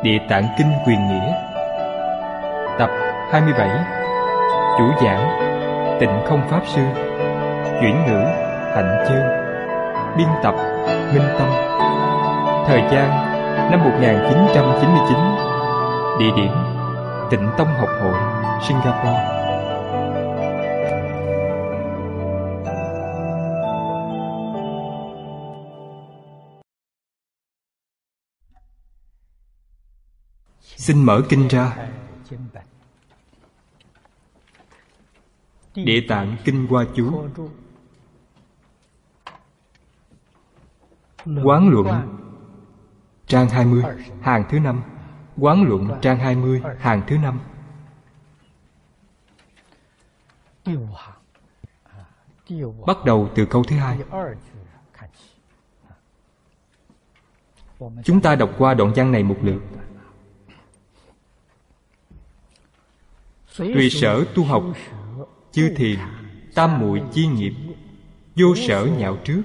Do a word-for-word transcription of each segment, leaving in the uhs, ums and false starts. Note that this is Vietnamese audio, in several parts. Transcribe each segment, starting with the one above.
Địa Tạng Kinh Quyền Nghĩa. Tập hai mươi bảy. Chủ giảng Tịnh Không Pháp Sư. Chuyển ngữ Hạnh Chương. Biên tập Minh Tâm. Thời gian năm một nghìn chín trăm chín mươi chín. Địa điểm Tịnh Tông Học Hội, Singapore. Xin mở kinh ra. Địa Tạng Kinh Hoa Chú. Quán luận trang hai mươi, hàng thứ năm. Quán luận trang hai mươi, hàng thứ năm. Bắt đầu từ câu thứ hai. Chúng ta đọc qua đoạn văn này một lượt. Tùy sở tu học, chư thiền, tam muội chi nghiệp, vô sở nhạo trước,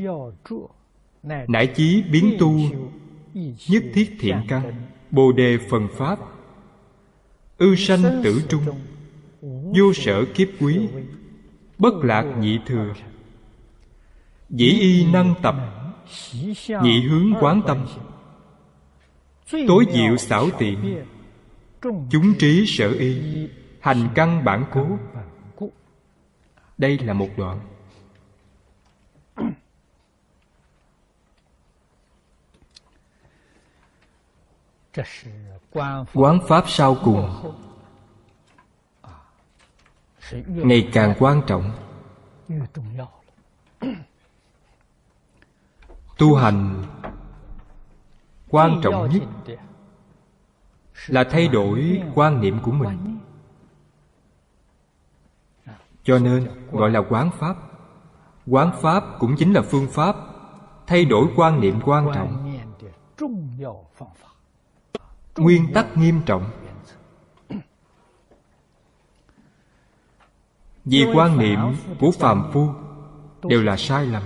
nải chí biến tu, nhất thiết thiện căn, bồ đề phần pháp, ư sanh tử trung, vô sở kiếp quý, bất lạc nhị thừa, dĩ y năng tập, nhị hướng quán tâm, tối diệu xảo tiện, chúng trí sở y, hành căn bản cố. Đây là một đoạn. Quán pháp sau cùng ngày càng quan trọng. Tu hành quan trọng nhất là thay đổi quan niệm của mình. Cho nên gọi là quán pháp. Quán pháp cũng chính là phương pháp thay đổi quan niệm quan trọng, nguyên tắc nghiêm trọng. Vì quan niệm của phàm phu đều là sai lầm.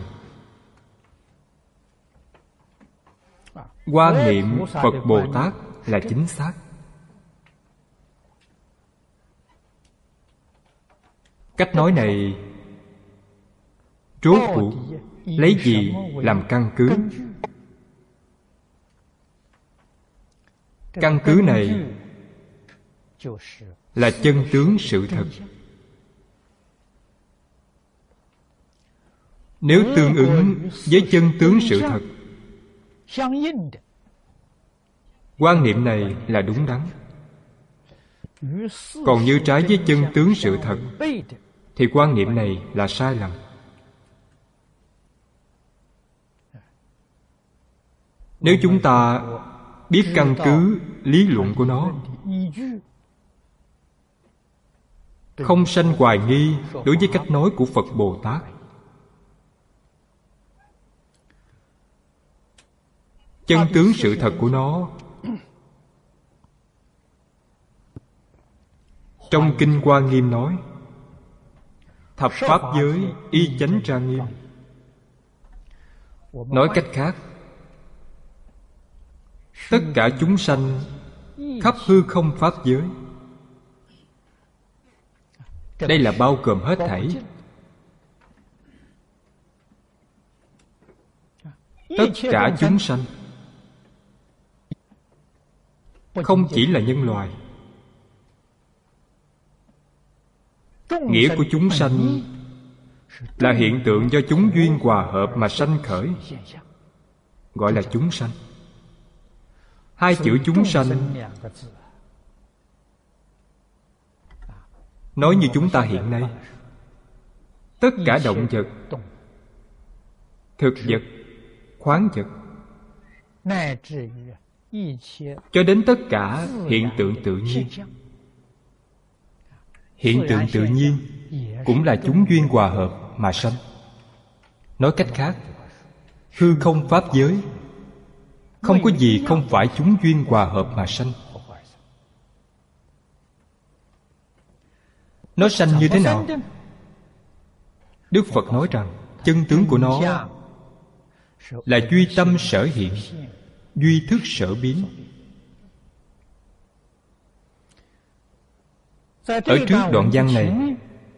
Quan niệm Phật Bồ Tát là chính xác. Cách nói này rốt cuộc lấy gì làm căn cứ? Căn cứ này là chân tướng sự thật. Nếu tương ứng với chân tướng sự thật, quan niệm này là đúng đắn. Còn như trái với chân tướng sự thật thì quan niệm này là sai lầm. Nếu chúng ta biết căn cứ lý luận của nó, không sanh hoài nghi đối với cách nói của Phật Bồ Tát, chân tướng sự thật của nó, trong Kinh Hoa Nghiêm nói thập pháp giới y chánh trang nghiêm. Nói cách khác, tất cả chúng sanh khắp hư không pháp giới. Đây là bao gồm hết thảy. Tất cả chúng sanh, không chỉ là nhân loại. Nghĩa của chúng sanh là hiện tượng do chúng duyên hòa hợp mà sanh khởi, gọi là chúng sanh. Hai chữ chúng sanh nói như chúng ta hiện nay, tất cả động vật, thực vật, khoáng vật, cho đến tất cả hiện tượng tự nhiên. Hiện tượng tự nhiên cũng là chúng duyên hòa hợp mà sanh. Nói cách khác, hư không pháp giới không có gì không phải chúng duyên hòa hợp mà sanh. Nó sanh như thế nào? Đức Phật nói rằng chân tướng của nó là duy tâm sở hiện, duy thức sở biến. Ở trước đoạn văn này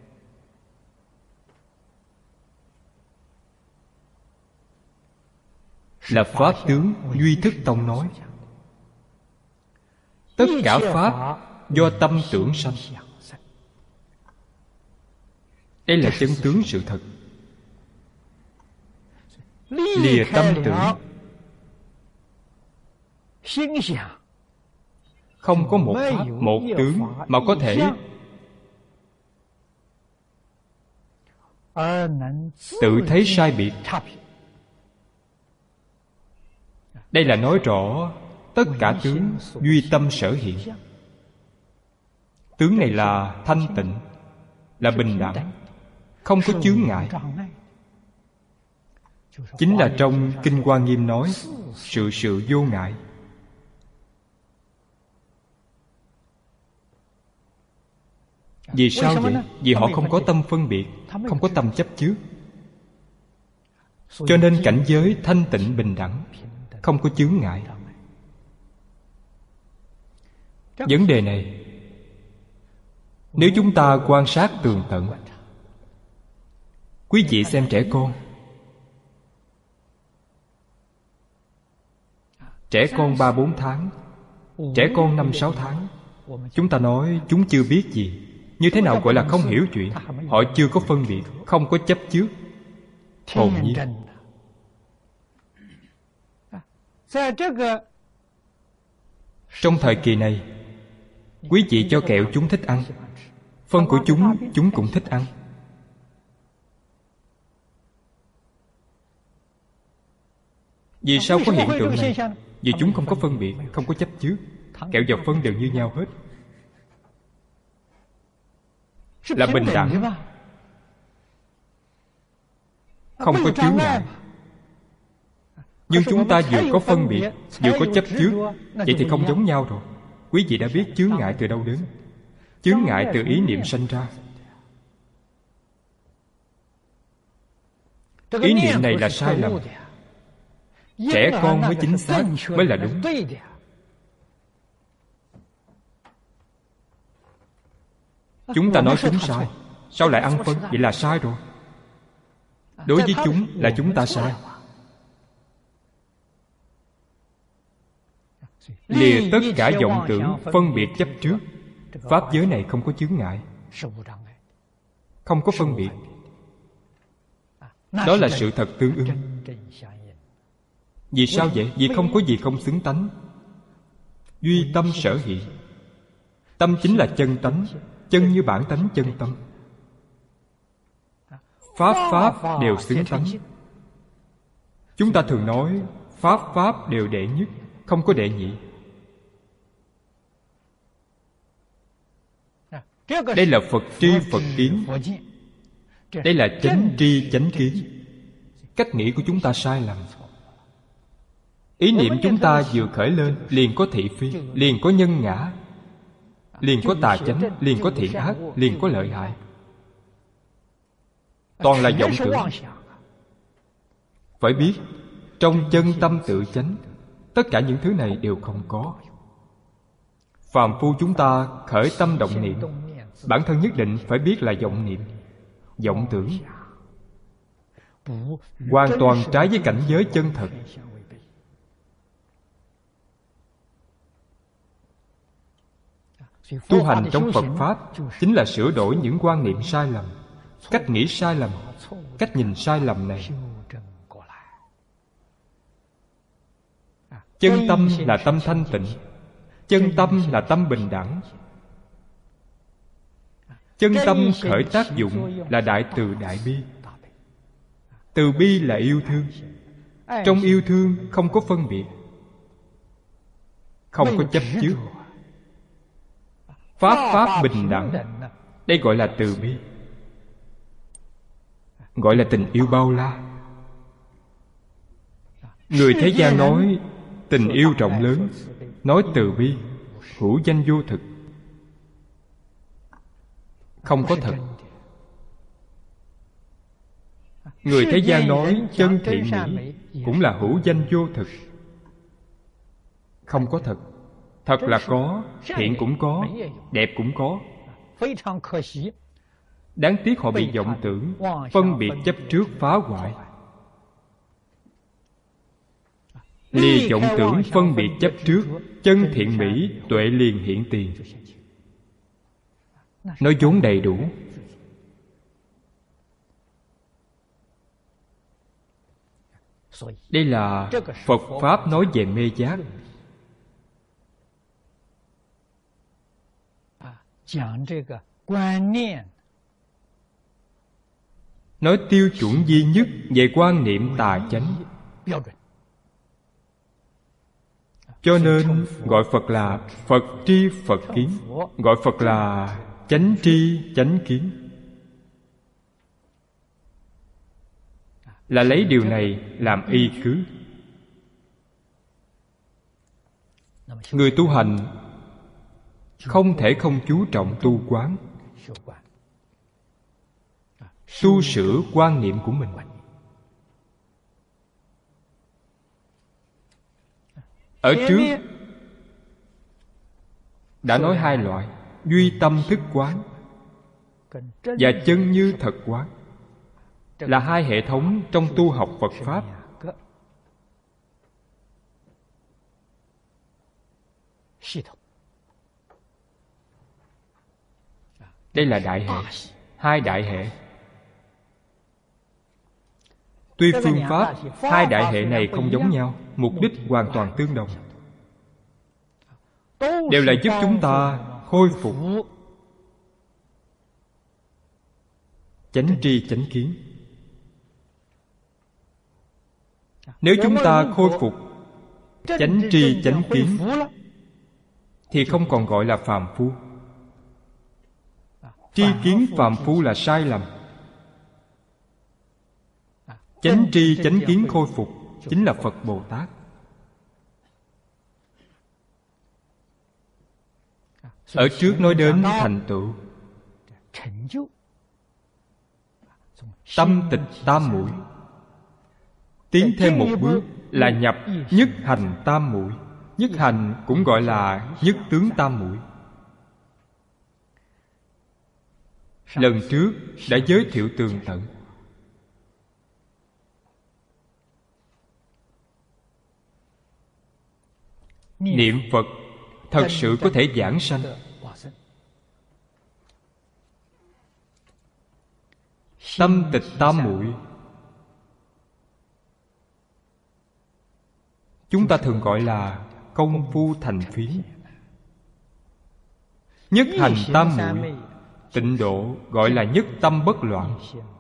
là Pháp tướng Duy Thức Tông nói. Tất cả Pháp do tâm tưởng sanh. Đây là chân tướng sự thật. Lìa tâm tưởng, không có một Pháp, một tướng mà có thể tự thấy sai biệt. Đây là nói rõ tất cả tướng duy tâm sở hiện. Tướng này là thanh tịnh, là bình đẳng, không có chướng ngại. Chính là trong Kinh Hoa Nghiêm nói sự sự vô ngại. Vì sao vậy? Vì họ không có tâm phân biệt, không có tâm chấp trước. Cho nên cảnh giới thanh tịnh bình đẳng, không có chướng ngại. Vấn đề này nếu chúng ta quan sát tường tận, quý vị xem trẻ con. Trẻ con ba bốn tháng, trẻ con năm sáu tháng, chúng ta nói chúng chưa biết gì. Như thế nào gọi là không hiểu chuyện? Họ chưa có phân biệt, không có chấp trước, hồn nhiên. Trong thời kỳ này, quý vị cho kẹo chúng thích ăn, phân của chúng, chúng cũng thích ăn. Vì sao có hiện tượng này? Vì chúng không có phân biệt, không có chấp trước. Kẹo và phân đều như nhau hết, là bình đẳng, không có chướng ngại. Nhưng chúng ta vừa có phân biệt, vừa có chấp trước, vậy thì không giống nhau rồi. Quý vị đã biết chướng ngại từ đâu đến? Chướng ngại từ ý niệm sanh ra. Ý niệm này là sai lầm. Trẻ con mới chính xác, mới là đúng. Chúng ta nói chúng sai, sao lại ăn phân? Vậy là sai rồi. Đối với chúng là chúng ta sai. Lìa tất cả vọng tưởng, phân biệt chấp trước. Pháp giới này không có chướng ngại, không có phân biệt. Đó là sự thật tương ưng. Vì sao vậy? Vì không có gì không xứng tánh. Duy tâm sở hiện. Tâm chính là chân tánh, chân như bản tánh chân tâm. Pháp pháp đều xứng tánh. Chúng ta thường nói pháp pháp đều đệ nhất, không có đệ nhị. Đây là Phật tri Phật kiến. Đây là chánh tri chánh kiến. Cách nghĩ của chúng ta sai lầm. Ý niệm chúng ta vừa khởi lên liền có thị phi, liền có nhân ngã, liền có tà chánh, liền có thiện ác, liền có lợi hại. Toàn là vọng tưởng. Phải biết trong chân tâm tự chánh, tất cả những thứ này đều không có. Phàm phu chúng ta khởi tâm động niệm, bản thân nhất định phải biết là vọng niệm, vọng tưởng, hoàn toàn trái với cảnh giới chân thật. Tu hành trong Phật Pháp chính là sửa đổi những quan niệm sai lầm, cách nghĩ sai lầm, cách nhìn sai lầm này. Chân tâm là tâm thanh tịnh, chân tâm là tâm bình đẳng. Chân tâm khởi tác dụng là đại từ đại bi. Từ bi là yêu thương. Trong yêu thương không có phân biệt, không có chấp trước. Pháp pháp bình đẳng, đây gọi là từ bi, gọi là tình yêu bao la. Người thế gian nói tình yêu rộng lớn, nói từ bi, hữu danh vô thực, không có thật. Người thế gian nói chân thiện mỹ, cũng là hữu danh vô thực, không có thật. Thật là có, thiện cũng có, đẹp cũng có, Đáng tiếc họ bị vọng tưởng, phân biệt chấp trước phá hoại. Lìa vọng tưởng, phân biệt chấp trước, chân thiện mỹ, tuệ liền hiện tiền. Nói vốn đầy đủ. Đây là Phật Pháp nói về mê giác. Nói tiêu chuẩn duy nhất về quan niệm tà chánh. Cho nên gọi Phật là Phật tri Phật kiến, gọi Phật là chánh tri chánh kiến, là lấy điều này làm y cứ. Người tu hành không thể không chú trọng tu quán, tu sửa quan niệm của mình. Ở trước đã nói hai loại: duy tâm thức quán và chân như thật quán, là hai hệ thống trong tu học Phật Pháp. Đây là đại hệ, hai đại hệ. Tuy phương pháp hai đại hệ này không giống nhau, mục đích hoàn toàn tương đồng, đều là giúp chúng ta khôi phục chánh tri chánh kiến. Nếu chúng ta khôi phục chánh tri chánh kiến thì không còn gọi là phàm phu. Tri kiến phàm phu là sai lầm. Chánh tri chánh kiến khôi phục chính là Phật Bồ Tát. Ở trước nói đến thành tựu tâm tịch tam muội, tiến thêm một bước là nhập nhất hành tam muội. Nhất hành cũng gọi là nhất tướng tam muội. Lần trước đã giới thiệu tường tận. Niệm Phật thật sự có thể giảng sanh. Tâm tịch tam muội chúng ta thường gọi là công phu thành phiến. Nhất hành tam muội tịnh độ gọi là nhất tâm bất loạn.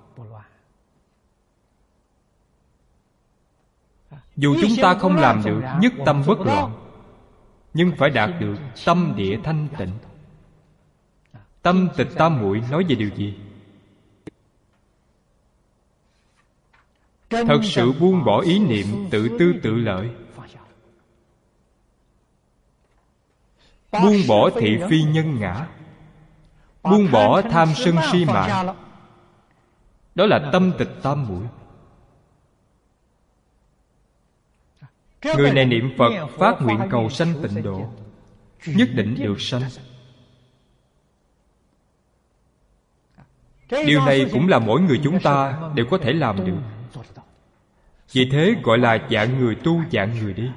Dù chúng ta không làm được nhất tâm bất loạn, nhưng phải đạt được tâm địa thanh tịnh. Tâm tịch tam muội nói về điều gì? Thật sự buông bỏ ý niệm tự tư tự lợi, buông bỏ thị phi nhân ngã, buông bỏ tham sân si mạng. Đó là tâm tịch tam muội. Người này niệm Phật phát nguyện cầu sanh tịnh độ, nhất định được sanh. Điều này cũng là mỗi người chúng ta đều có thể làm được. Vì thế gọi là dạng người tu dạng người đi.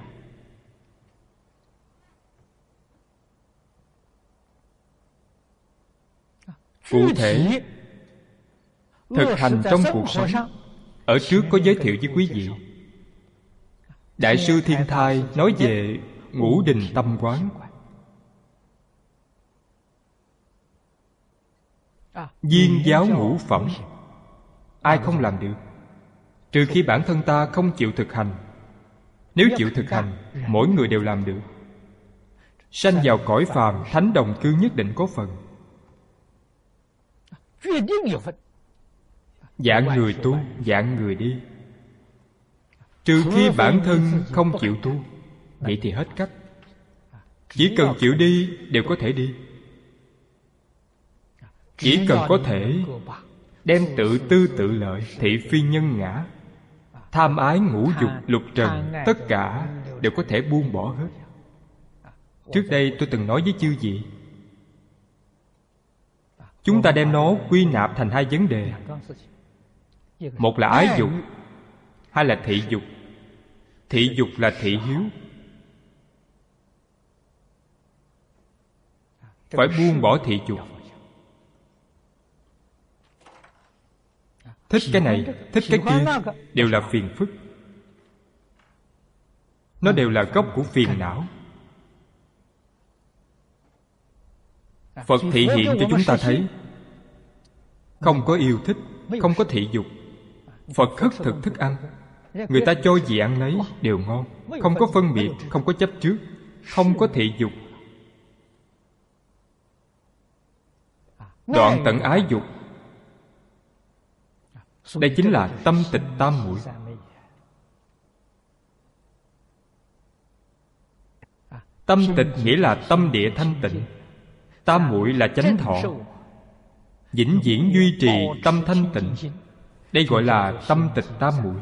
Cụ thể thực hành trong cuộc sống, ở trước có giới thiệu với quý vị. Đại sư Thiên Thai nói về ngũ đình tâm quán. Viên giáo ngũ phẩm, ai không làm được? Trừ khi bản thân ta không chịu thực hành. Nếu chịu thực hành, mỗi người đều làm được. Sanh vào cõi phàm, thánh đồng cư nhất định có phần. Dạng người tu, dạng người đi. Trừ khi bản thân không chịu tu, vậy thì hết cách. Chỉ cần chịu đi đều có thể đi. Chỉ cần có thể đem tự tư tự lợi, thị phi nhân ngã, tham ái ngũ dục lục trần, tất cả đều có thể buông bỏ hết. Trước đây tôi từng nói với chư vị, chúng ta đem nó quy nạp thành hai vấn đề. Một là ái dục, hai là thị dục. Thị dục là thị hiếu. Phải buông bỏ thị dục. Thích cái này, thích cái kia đều là phiền phức. Nó đều là gốc của phiền não. Phật thị hiện cho chúng ta thấy không có yêu thích, không có thị dục. Phật khất thực thức ăn, người ta cho gì ăn nấy đều ngon. Không có phân biệt, không có chấp trước, không có thị dục. Đoạn tận ái dục. Đây chính là tâm tịch tam muội. Tâm tịch nghĩa là tâm địa thanh tịnh. Tam muội là chánh thọ, vĩnh viễn duy trì tâm thanh tịnh. Đây gọi là tâm tịch tam muội.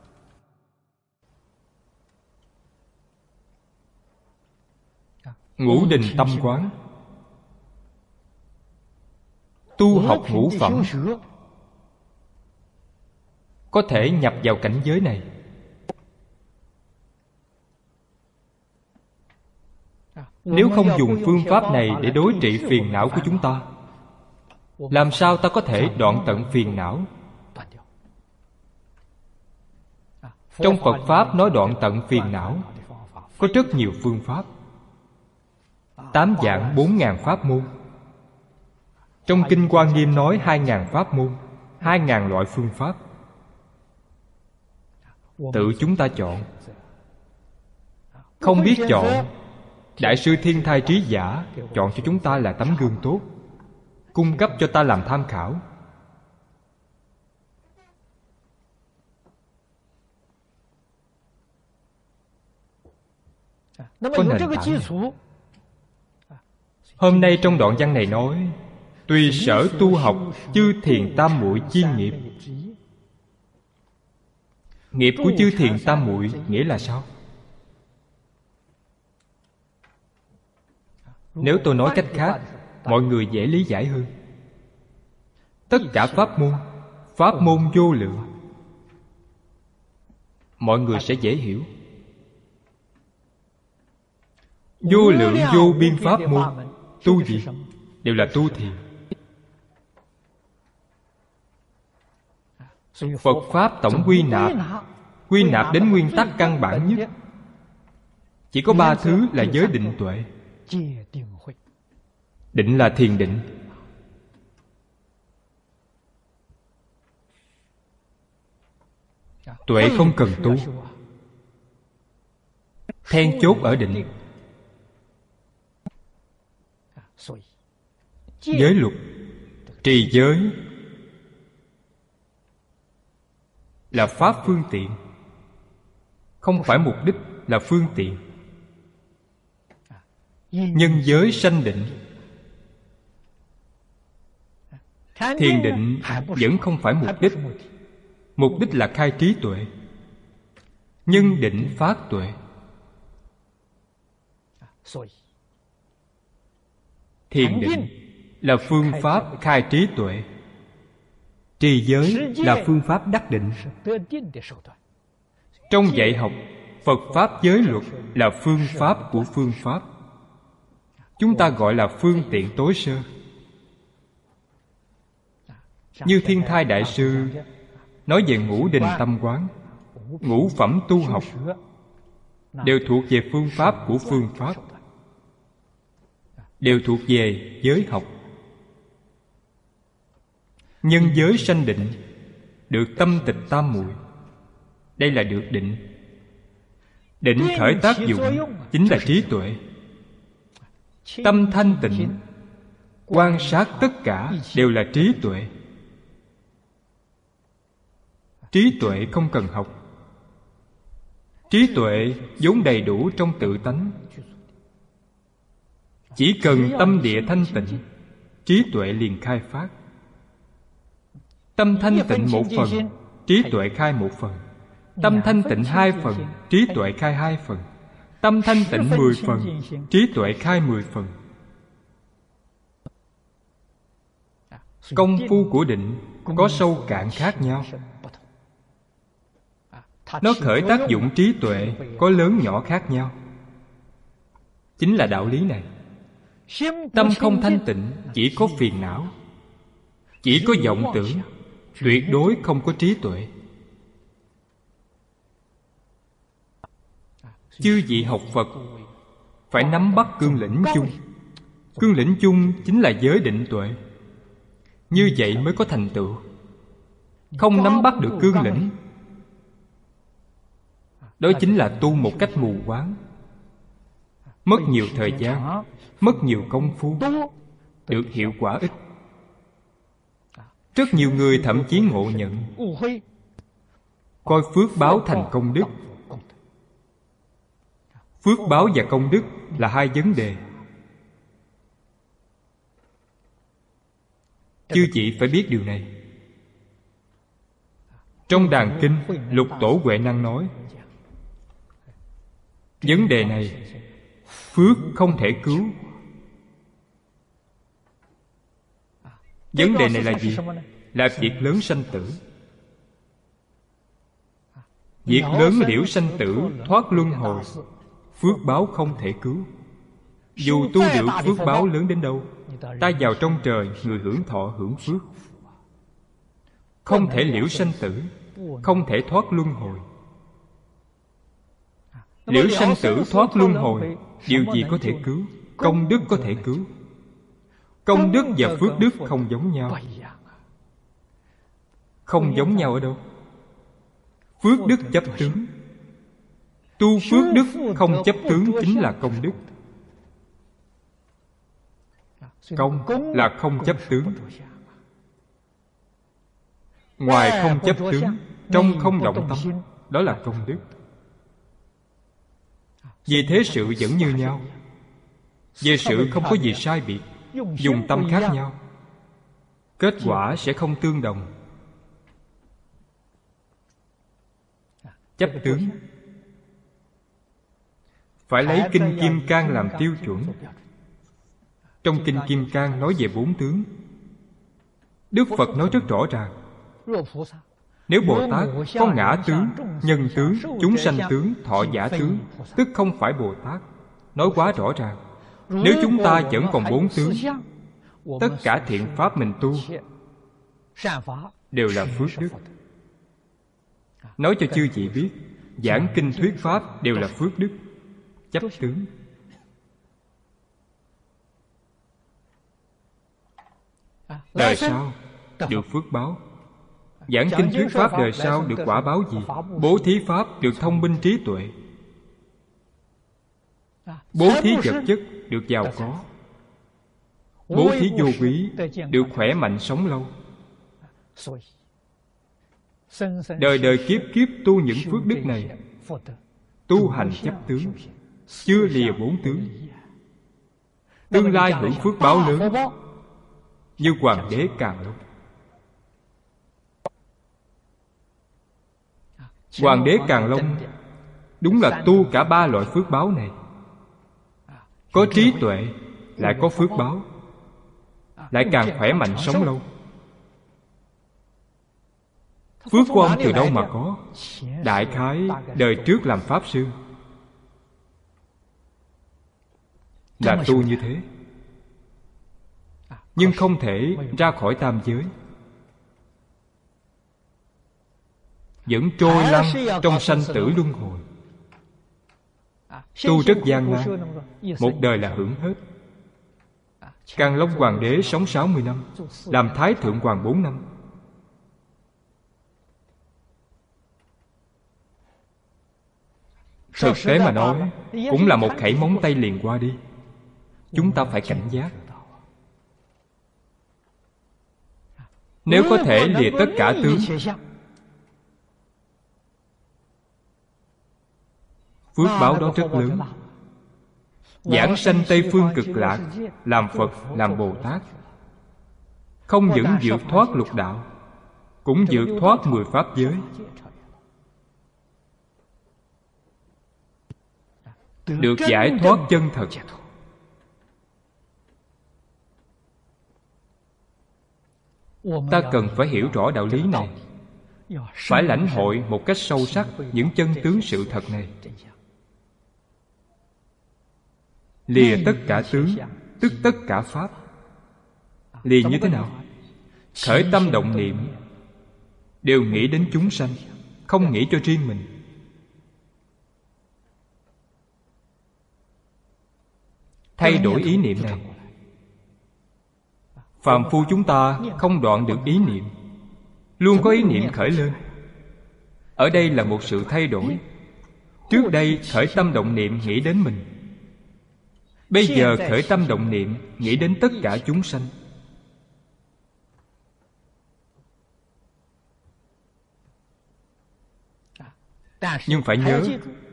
Ngũ đình tâm quán. Tu học ngũ phẩm có thể nhập vào cảnh giới này. Nếu không dùng phương pháp này để đối trị phiền não của chúng ta, làm sao ta có thể đoạn tận phiền não? Trong Phật Pháp nói đoạn tận phiền não có rất nhiều phương pháp. Tám vạn bốn ngàn pháp môn. Trong Kinh Quan Nghiêm nói hai ngàn pháp môn, hai ngàn loại phương pháp. Tự chúng ta chọn. Không biết chọn, Đại sư Thiên Thai Trí Giả chọn cho chúng ta là tấm gương tốt, cung cấp cho ta làm tham khảo. Có nền tảng. Hôm nay trong đoạn văn này nói tùy sở tu học chư thiền tam muội chi nghiệp. Nghiệp của chư thiền tam muội nghĩa là sao? Nếu tôi nói cách khác, mọi người dễ lý giải hơn. Tất cả pháp môn, pháp môn vô lượng, mọi người sẽ dễ hiểu. Vô lượng vô biên pháp môn, tu gì? Đều là tu thiền. Phật Pháp tổng quy nạp, quy nạp đến nguyên tắc căn bản nhất. Chỉ có ba thứ là giới định tuệ. Định là thiền định. Tuệ không cần tu. Then chốt ở định. Giới luật, trì giới là pháp phương tiện, không phải mục đích, là phương tiện. Nhân giới sanh định. Thiền định vẫn không phải mục đích. Mục đích là khai trí tuệ. Nhân định phát tuệ. Thiền định là phương pháp khai trí tuệ. Trì giới là phương pháp đắc định. Trong dạy học, Phật Pháp giới luật là phương pháp của phương pháp. Chúng ta gọi là phương tiện tối sơ. Như Thiên Thai Đại Sư nói về ngũ đình tâm quán, ngũ phẩm tu học đều thuộc về phương pháp của phương pháp, đều thuộc về giới học. Nhân giới sanh định, được tâm tịch tam muội. Đây là được định. Định khởi tác dụng chính là trí tuệ. Tâm thanh tịnh, quan sát tất cả đều là trí tuệ. Trí tuệ không cần học. Trí tuệ vốn đầy đủ trong tự tánh. Chỉ cần tâm địa thanh tịnh, trí tuệ liền khai phát. Tâm thanh tịnh một phần, trí tuệ khai một phần. Tâm thanh tịnh hai phần, trí tuệ khai hai phần. Tâm thanh tịnh mười phần, trí tuệ khai mười phần. Công phu của định có sâu cạn khác nhau. Nó khởi tác dụng trí tuệ có lớn nhỏ khác nhau. Chính là đạo lý này. Tâm không thanh tịnh, chỉ có phiền não, chỉ có vọng tưởng, tuyệt đối không có trí tuệ. Chư vị học Phật phải nắm bắt cương lĩnh chung. Cương lĩnh chung chính là giới định tuệ. Như vậy mới có thành tựu. Không nắm bắt được cương lĩnh, đó chính là tu một cách mù quáng, mất nhiều thời gian, mất nhiều công phu, được hiệu quả ít. Rất nhiều người thậm chí ngộ nhận, coi phước báo thành công đức. Phước báo và công đức là hai vấn đề. Chư vị phải biết điều này. Trong Đàn Kinh, Lục Tổ Huệ Năng nói, vấn đề này phước không thể cứu. Vấn đề này là gì? Là việc lớn sanh tử. Việc lớn liễu sanh tử, thoát luân hồi, phước báo không thể cứu. Dù tu được phước báo lớn đến đâu, ta vào trong trời, người hưởng thọ hưởng phước, không thể liễu sanh tử, không thể thoát luân hồi. Liễu sanh tử thoát luân hồi, điều gì có thể cứu? Công đức có thể cứu. Công đức và phước đức không giống nhau. Không giống nhau ở đâu? Phước đức chấp tướng. Tu phước đức không chấp tướng chính là công đức. Công là không chấp tướng. Ngoài không chấp tướng, trong không động tâm, đó là công đức. Vì thế sự vẫn như nhau. Về sự không có gì sai biệt, dùng tâm khác nhau, kết quả sẽ không tương đồng. Chấp tướng phải lấy Kinh Kim Cang làm tiêu chuẩn. Trong Kinh Kim Cang nói về bốn tướng. Đức Phật nói rất rõ ràng. Nếu Bồ Tát có ngã tướng, nhân tướng, chúng sanh tướng, thọ giả tướng, tức không phải Bồ Tát. Nói quá rõ ràng. Nếu chúng ta vẫn còn bốn tướng, tất cả thiện pháp mình tu đều là phước đức. Nói cho chư vị biết, giảng kinh thuyết pháp đều là phước đức. Chấp tướng. Đời sau được phước báo. Giảng kinh thuyết pháp đời sau được quả báo gì? Bố thí pháp được thông minh trí tuệ. Bố thí vật chất được giàu có. Bố thí vô quý được khỏe mạnh sống lâu. Đời đời kiếp kiếp tu những phước đức này, tu hành chấp tướng, chưa lìa bốn tướng. Tương lai hưởng phước báo lớn như Hoàng đế Càn Long. Hoàng đế Càn Long đúng là tu cả ba loại phước báo này. Có trí tuệ, lại có phước báo, lại càng khỏe mạnh sống lâu. Phước của ông từ đâu mà có? Đại khái đời trước làm Pháp Sư là tu như thế. Nhưng không thể ra khỏi tam giới, vẫn trôi lăn trong sanh tử luân hồi. Tu rất gian nan, một đời là hưởng hết. Càn Long Hoàng đế sống sáu mươi năm, làm Thái Thượng Hoàng bốn năm. Thực tế mà nói, cũng là một khẩy móng tay liền qua đi. Chúng ta phải cảnh giác. Nếu có thể lìa tất cả tướng, phước báo đó rất lớn. Giảng sanh Tây Phương Cực Lạc, làm Phật, làm Bồ Tát, không những vượt thoát lục đạo, cũng vượt thoát mười pháp giới. Được giải thoát chân thật. Ta cần phải hiểu rõ đạo lý này, phải lãnh hội một cách sâu sắc những chân tướng sự thật này. Lìa tất cả tướng, tức tất cả pháp. Lìa như thế nào? Khởi tâm động niệm đều nghĩ đến chúng sanh, không nghĩ cho riêng mình. Thay đổi ý niệm này. Phàm phu chúng ta không đoạn được ý niệm, luôn có ý niệm khởi lên. Ở đây là một sự thay đổi. Trước đây khởi tâm động niệm nghĩ đến mình, bây giờ khởi tâm động niệm nghĩ đến tất cả chúng sanh. Nhưng phải nhớ,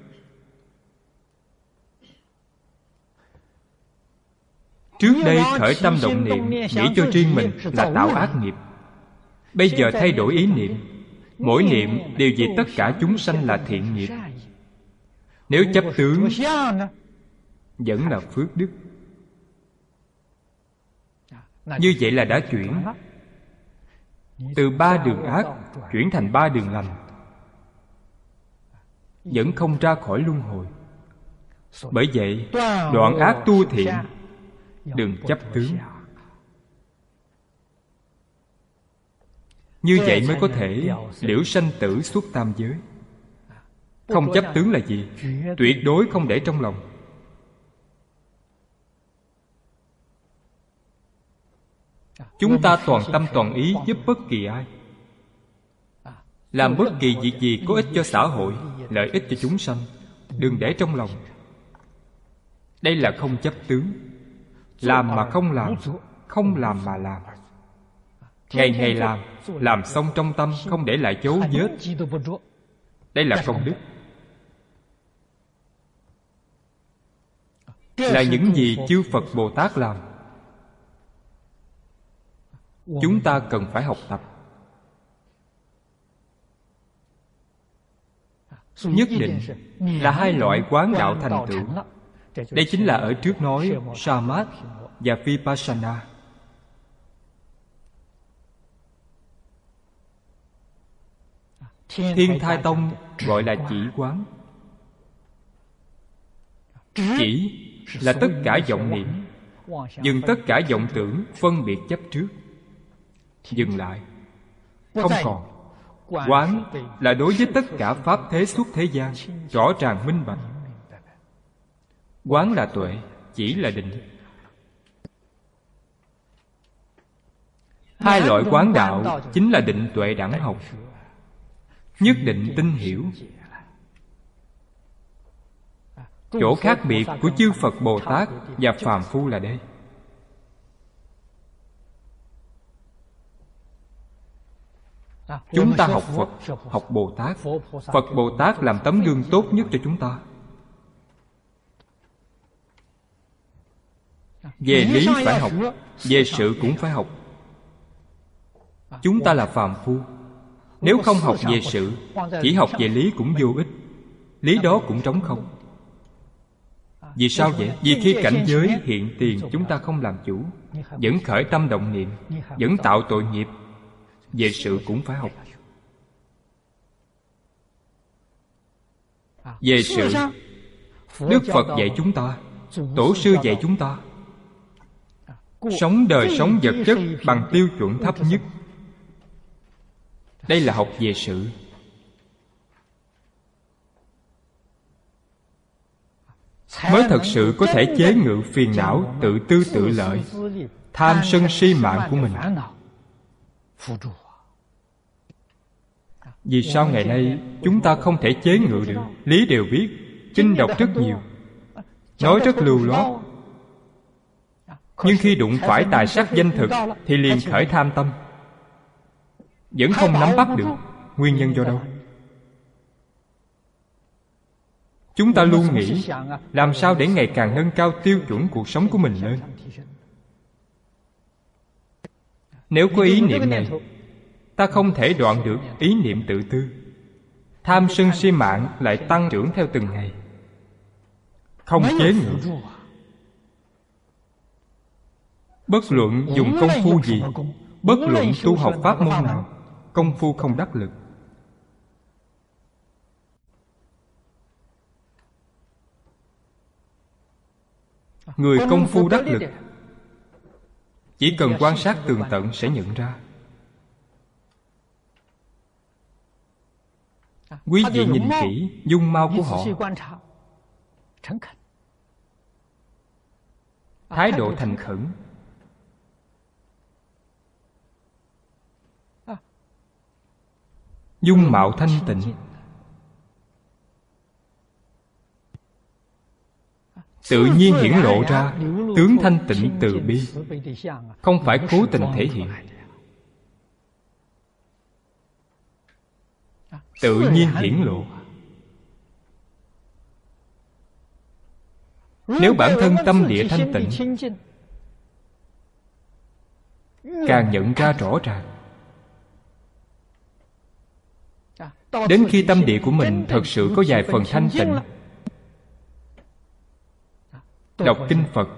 trước đây khởi tâm động niệm nghĩ cho riêng mình là tạo ác nghiệp. Bây giờ thay đổi ý niệm, mỗi niệm đều vì tất cả chúng sanh là thiện nghiệp. Nếu chấp tướng vẫn là phước đức. Như vậy là đã chuyển từ ba đường ác chuyển thành ba đường lành, vẫn không ra khỏi luân hồi. Bởi vậy đoạn ác tu thiện, đừng chấp tướng. Như vậy mới có thể liễu sanh tử xuất tam giới. Không chấp tướng là gì? Tuyệt đối không để trong lòng. Chúng ta toàn tâm toàn ý giúp bất kỳ ai, làm bất kỳ việc gì có ích cho xã hội, lợi ích cho chúng sanh, đừng để trong lòng. Đây là không chấp tướng. Làm mà không làm, không làm mà làm. Ngày ngày làm, làm xong trong tâm, không để lại dấu vết. Đây là công đức. Là những gì chư Phật Bồ Tát làm, chúng ta cần phải học tập. Nhất định là hai loại quán đạo thành tựu. Đây chính là ở trước nói Samat và Vipassana. Thiên Thai Tông gọi là chỉ quán. Chỉ là tất cả vọng niệm, dừng tất cả vọng tưởng phân biệt chấp trước, dừng lại, không còn. Quán là đối với tất cả pháp thế xuất thế gian, rõ ràng minh bạch. Quán là tuệ, chỉ là định. Hai loại quán đạo chính là định tuệ đẳng học. Nhất định tin hiểu. Chỗ khác biệt của chư Phật Bồ Tát và phàm phu là đây. Chúng ta học Phật, học Bồ Tát. Phật Bồ Tát làm tấm gương tốt nhất cho chúng ta. Về lý phải học, về sự cũng phải học. Chúng ta là phàm phu, nếu không học về sự, chỉ học về lý cũng vô ích. Lý đó cũng trống không. Vì sao vậy? Vì khi cảnh giới hiện tiền chúng ta không làm chủ, vẫn khởi tâm động niệm, vẫn tạo tội nghiệp. Về sự cũng phải học. Về sự, Đức Phật dạy chúng ta, Tổ sư dạy chúng ta, sống đời sống vật chất bằng tiêu chuẩn thấp nhất. Đây là học về sự. Mới thật sự có thể chế ngự phiền não tự tư tự lợi, tham sân si mạng của mình. Vì sao ngày nay chúng ta không thể chế ngự được? Lý đều biết, kinh đọc rất nhiều, nói rất lưu loát, nhưng khi đụng phải tài sắc danh thực thì liền khởi tham tâm, vẫn không nắm bắt được. Nguyên nhân do đâu? Chúng ta luôn nghĩ làm sao để ngày càng nâng cao tiêu chuẩn cuộc sống của mình lên. Nếu có ý niệm này, ta không thể đoạn được ý niệm tự tư. Tham sân si mạng lại tăng trưởng theo từng ngày, không chế ngự. Bất luận dùng công phu gì, Bất luận tu học pháp môn nào, công phu không đắc lực. Người công phu đắc lực chỉ cần quan sát tường tận sẽ nhận ra. Quý vị nhìn kỹ dung mạo của họ, thái độ thành khẩn, dung mạo thanh tịnh, tự nhiên hiển lộ ra tướng thanh tịnh từ bi, không phải cố tình thể hiện. Tự nhiên hiển lộ. Nếu bản thân tâm địa thanh tịnh, càng nhận ra rõ ràng. Đến khi tâm địa của mình thật sự có vài phần thanh tịnh, đọc kinh Phật,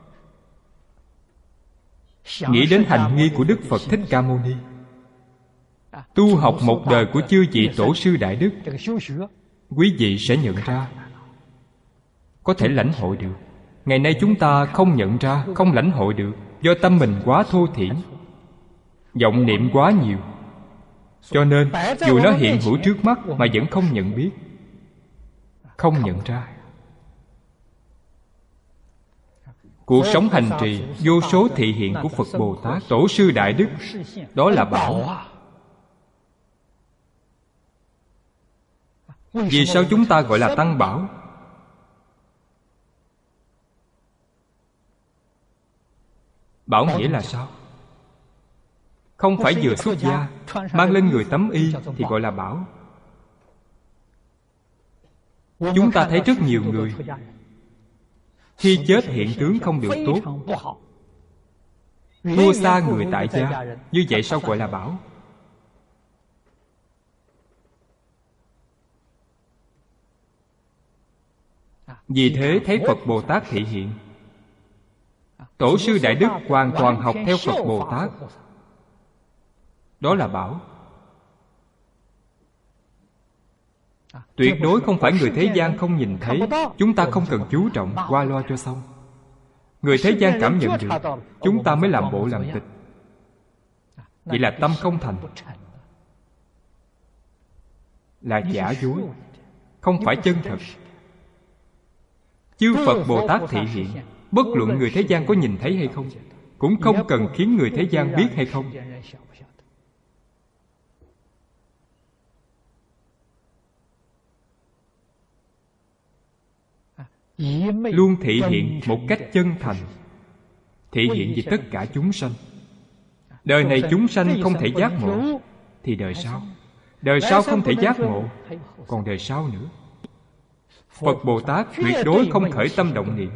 nghĩ đến hành nghi của Đức Phật Thích Ca Mâu Ni, tu học một đời của chư vị tổ sư đại đức, quý vị sẽ nhận ra, có thể lãnh hội được. Ngày nay chúng ta không nhận ra, không lãnh hội được, do tâm mình quá thô thiển, vọng niệm quá nhiều, cho nên dù nó hiện hữu trước mắt mà vẫn không nhận biết, không nhận ra. Cuộc sống hành trì vô số thị hiện của Phật Bồ Tát, tổ sư đại đức, đó là bảo. Vì sao chúng ta gọi là tăng bảo? Bảo nghĩa là sao? Không phải vừa xuất gia mang lên người tấm y thì gọi là bảo. Chúng ta thấy rất nhiều người khi chết hiện tướng không được tốt, thua xa người tại gia. Như vậy sao gọi là bảo? Vì thế thấy Phật Bồ Tát thị hiện, tổ sư đại đức hoàn toàn học theo Phật Bồ Tát, đó là bảo. Tuyệt đối không phải người thế gian không nhìn thấy. Chúng ta không cần chú trọng, qua loa cho xong. Người thế gian cảm nhận được, chúng ta mới làm bộ làm tịch. Vậy là tâm không thành, là giả dối, không phải chân thật. Chư Phật Bồ Tát thị hiện, bất luận người thế gian có nhìn thấy hay không, cũng không cần khiến người thế gian biết hay không. Luôn thị hiện một cách chân thành, thị hiện về tất cả chúng sanh. Đời này chúng sanh không thể giác ngộ, thì đời sau, đời sau không thể giác ngộ, còn đời sau nữa. Phật Bồ Tát tuyệt đối không khởi tâm động niệm.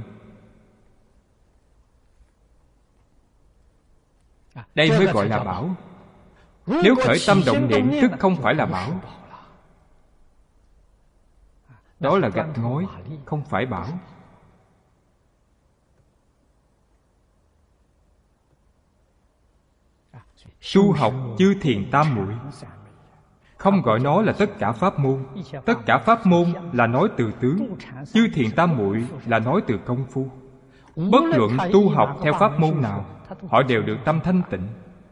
Đây mới gọi là bảo. Nếu khởi tâm động niệm tức không phải là bảo, đó là gạch ngói, không phải bảo. Tu học chư thiền tam muội, không gọi nó là tất cả pháp môn. Tất cả pháp môn là nói từ tướng, chư thiền tam muội là nói từ công phu. Bất luận tu học theo pháp môn nào, họ đều được tâm thanh tịnh,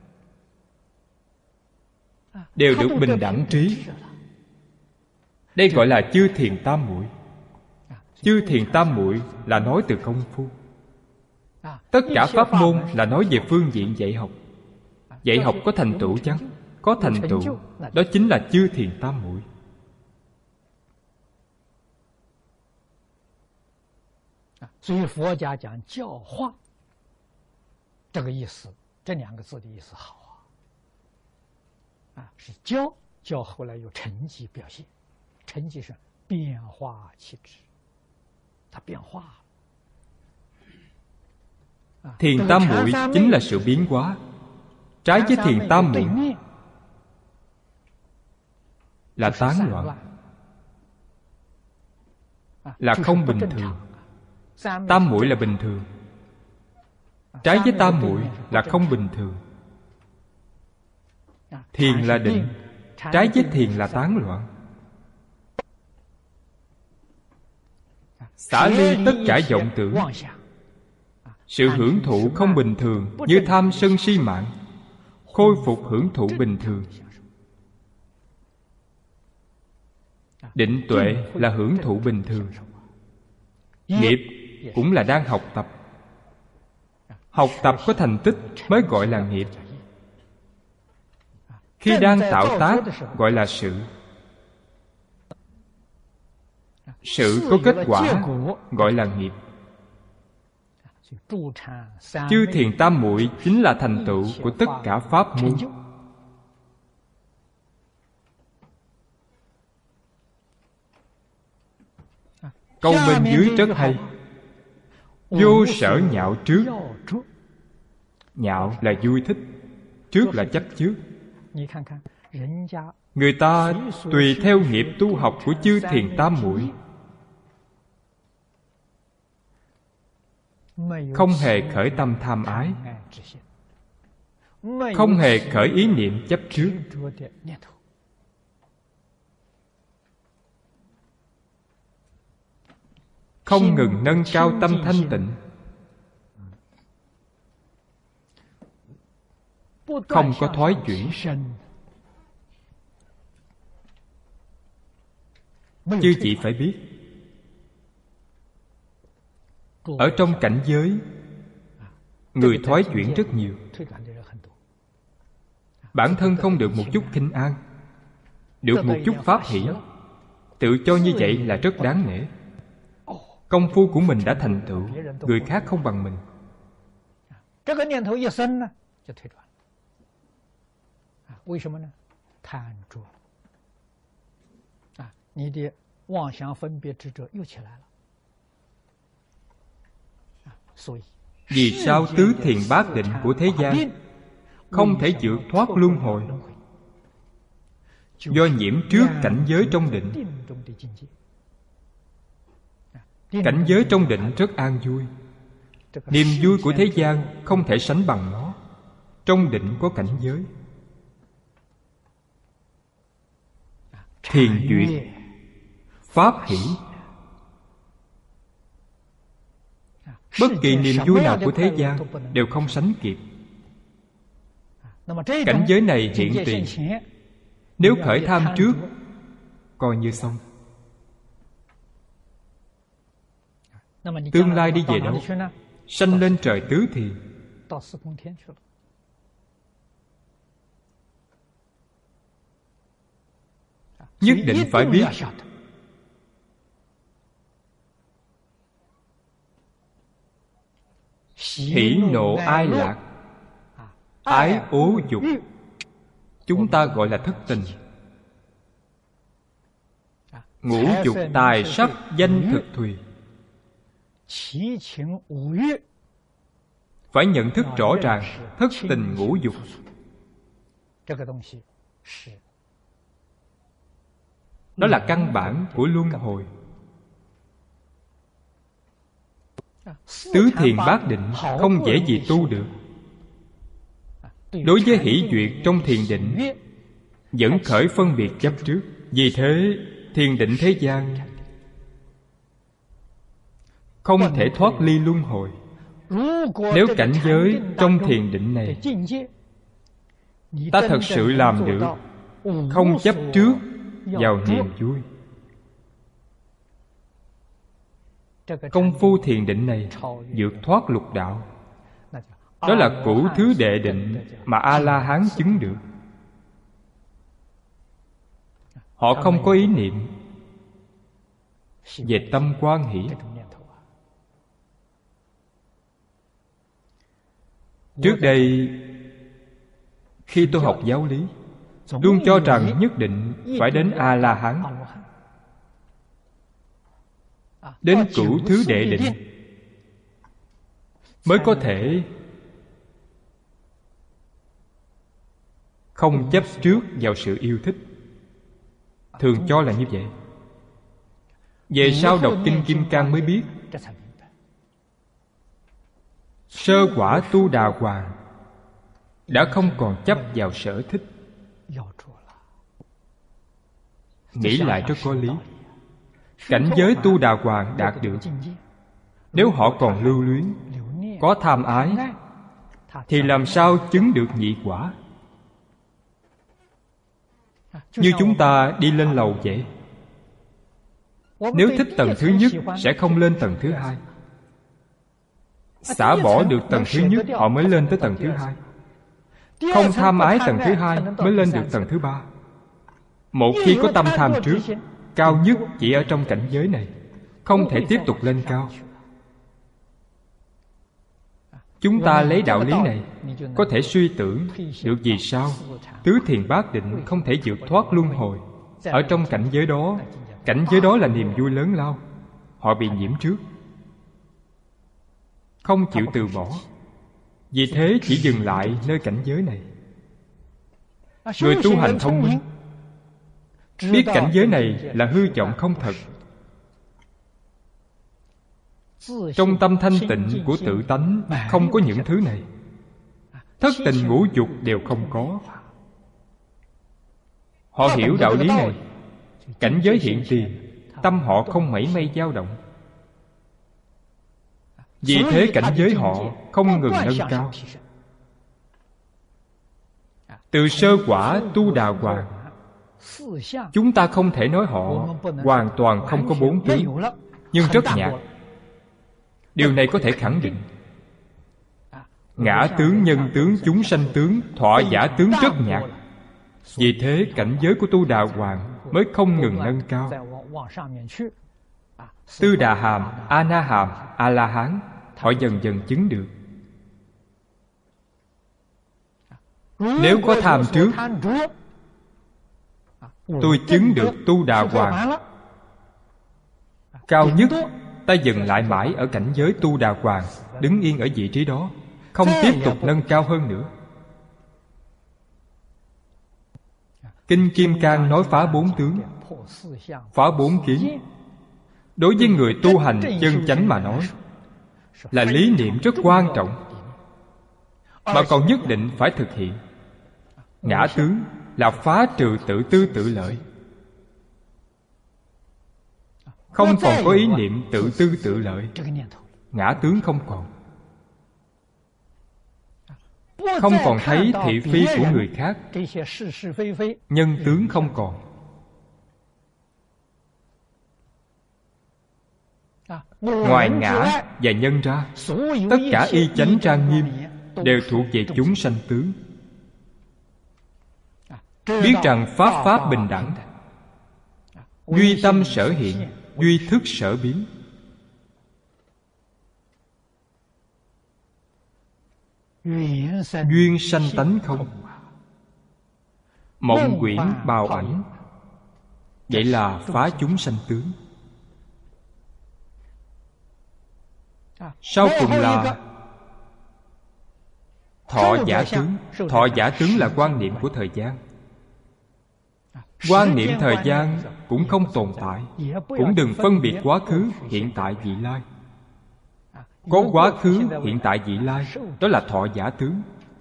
đều được bình đẳng trí. Đây gọi là chư thiền tam muội. Chư thiền tam muội là nói từ công phu. Tất cả pháp môn là nói về phương diện dạy học. Dạy học có thành tựu chăng? Có thành tựu, đó chính là chư thiền tam muội. Thiền tam muội chính là sự biến hóa. Trái với thiền tam muội là tán loạn, là không bình thường. Tam muội là bình thường, trái với tam muội là không bình thường. Thiền là định, trái với thiền là tán loạn. Xả ly tất cả vọng tưởng. Sự hưởng thụ không bình thường như tham sân si mạng, khôi phục hưởng thụ bình thường. Định tuệ là hưởng thụ bình thường. Nghiệp cũng là đang học tập. Học tập có thành tích mới gọi là nghiệp. Khi đang tạo tác gọi là sự. Sự có kết quả gọi là nghiệp. Chư thiền tam muội chính là thành tựu của tất cả pháp môn. Câu bên dưới rất hay. Vô sở nhạo trước. Nhạo là vui thích, trước là chấp trước. Người ta tùy theo nghiệp tu học của chư thiền tam muội, không hề khởi tâm tham ái, không hề khởi ý niệm chấp trước. Không ngừng nâng cao tâm thanh tịnh, không có thoái chuyển. Chư chị phải biết, ở trong cảnh giới, người thoái chuyển rất nhiều. Bản thân không được một chút khinh an, được một chút pháp hỷ, tự cho như vậy là rất đáng nể. Công phu của mình đã thành tựu, người khác không bằng mình. Vì sao tứ thiền bát định của thế gian không thể vượt thoát luân hồi? Do nhiễm trước cảnh giới trong định. Cảnh giới trong định rất an vui. Niềm vui của thế gian không thể sánh bằng nó. Trong định có cảnh giới thiền duyệt, pháp hỷ. Bất kỳ niềm vui nào của thế gian đều không sánh kịp. Cảnh giới này hiện tiền, nếu khởi tham trước, coi như xong. Tương lai đi về đâu? Sanh lên trời tứ thiền. Nhất định phải biết hỉ nộ ai lạc, ái ố dục, chúng ta gọi là thất tình. Ngũ dục tài sắc danh thực thùy. Phải nhận thức rõ ràng thất tình ngũ dục. Đó là căn bản của luân hồi. Tứ thiền bát định không dễ gì tu được. Đối với hỷ duyệt trong thiền định vẫn khởi phân biệt chấp trước. Vì thế thiền định thế gian không thể thoát ly luân hồi. Nếu cảnh giới trong thiền định này ta thật sự làm được, không chấp trước vào niềm vui, công phu thiền định này vượt thoát lục đạo. Đó là cửu thứ đệ định mà A-la-hán chứng được. Họ không có ý niệm về tâm quan hỷ. Trước đây khi tôi học giáo lý, luôn cho rằng nhất định phải đến A-la-hán, đến cửu thứ đệ định mới có thể không chấp trước vào sự yêu thích. Thường cho là như vậy. Về sau đọc kinh Kim Cang mới biết, sơ quả tu đà hoàng đã không còn chấp vào sở thích. Nghĩ lại rất có lý. Cảnh giới Tu Đà Hoàng đạt được, nếu họ còn lưu luyến, có tham ái, thì làm sao chứng được nhị quả? Như chúng ta đi lên lầu vậy, nếu thích tầng thứ nhất sẽ không lên tầng thứ hai. Xả bỏ được tầng thứ nhất, họ mới lên tới tầng thứ hai. Không tham ái tầng thứ hai mới lên được tầng thứ ba. Một khi có tâm tham trước, cao nhất chỉ ở trong cảnh giới này, không thể tiếp tục lên cao. Chúng ta lấy đạo lý này, có thể suy tưởng được vì sao tứ thiền bát định không thể vượt thoát luân hồi. Ở trong cảnh giới đó, cảnh giới đó là niềm vui lớn lao, họ bị nhiễm trước, không chịu từ bỏ. Vì thế chỉ dừng lại nơi cảnh giới này. Người tu hành thông minh, biết cảnh giới này là hư vọng không thật. Trong tâm thanh tịnh của tự tánh không có những thứ này. Thất tình ngũ dục đều không có. Họ hiểu đạo lý này, cảnh giới hiện tiền, tâm họ không mảy may dao động. Vì thế cảnh giới họ không ngừng nâng cao. Từ sơ quả Tu Đà Hoàng, chúng ta không thể nói họ hoàn toàn không có bốn tướng, nhưng rất nhạt. Điều này có thể khẳng định. Ngã tướng, nhân tướng, chúng sanh tướng, thọ giả tướng rất nhạt. Vì thế cảnh giới của Tu Đà Hoàng mới không ngừng nâng cao. Tư Đà Hàm, A Na Hàm, A La Hán, họ dần dần chứng được. Nếu có tham trước, tôi chứng được Tu Đà Hoàng. Cao nhất, ta dừng lại mãi ở cảnh giới Tu Đà Hoàng, đứng yên ở vị trí đó, không tiếp tục nâng cao hơn nữa. Kinh Kim Cang nói phá bốn tướng, phá bốn kiến. Đối với người tu hành chân chánh mà nói, là lý niệm rất quan trọng, mà còn nhất định phải thực hiện. Ngã tướng là phá trừ tự tư tự lợi, không còn có ý niệm tự tư tự lợi. Ngã tướng không còn, không còn thấy thị phi của người khác. Nhân tướng không còn. Ngoài ngã và nhân ra, tất cả y chánh trang nghiêm đều thuộc về chúng sanh tướng. Biết rằng pháp pháp bình đẳng, duy tâm sở hiện, duy thức sở biến. Duyên sanh tánh không, mộng quyển bào ảnh. Vậy là phá chúng sanh tướng. Sau cùng là thọ giả tướng. Thọ giả tướng là quan niệm của thời gian. Quan niệm thời gian cũng không tồn tại, cũng đừng phân biệt quá khứ, hiện tại, vị lai. Có quá khứ, hiện tại, vị lai, đó là thọ giả tướng.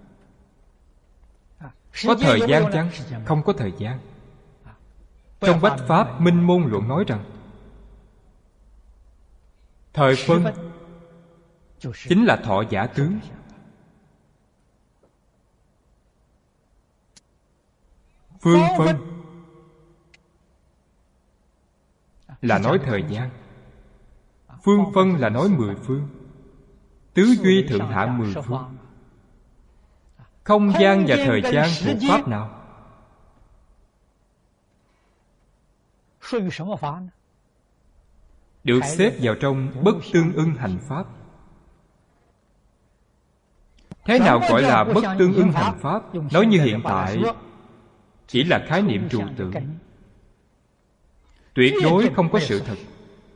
Có thời gian chăng? Không có thời gian. Trong Bách Pháp Minh Môn Luận nói rằng thời phân chính là thọ giả tướng. Phương phân là nói thời gian. Phương phân là nói mười phương. Tứ duy thượng hạ mười phương. Không gian và thời gian thuộc pháp nào? Được xếp vào trong bất tương ưng hành pháp. Thế nào gọi là bất tương ưng hành pháp? Nói như hiện tại, chỉ là khái niệm trừu tượng, tuyệt đối không có sự thật.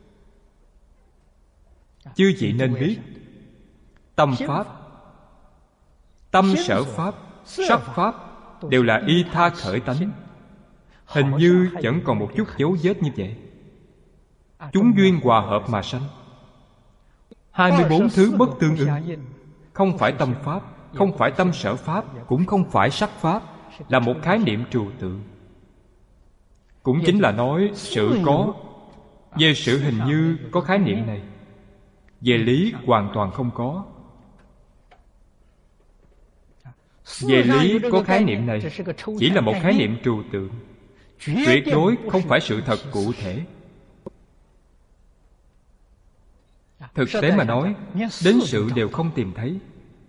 Chư vị nên biết, tâm pháp, tâm sở pháp, sắc pháp đều là y tha khởi tánh. Hình như vẫn còn một chút dấu vết như vậy. Chúng duyên hòa hợp mà sanh. Hai mươi bốn thứ bất tương ưng, không phải tâm pháp, không phải tâm sở pháp, cũng không phải sắc pháp, là một khái niệm trừu tượng. Cũng chính là nói sự có. Về sự hình như có khái niệm này, về lý hoàn toàn không có. Về lý có khái niệm này chỉ là một khái niệm trừu tượng, tuyệt đối không phải sự thật cụ thể. Thực tế mà nói, đến sự đều không tìm thấy.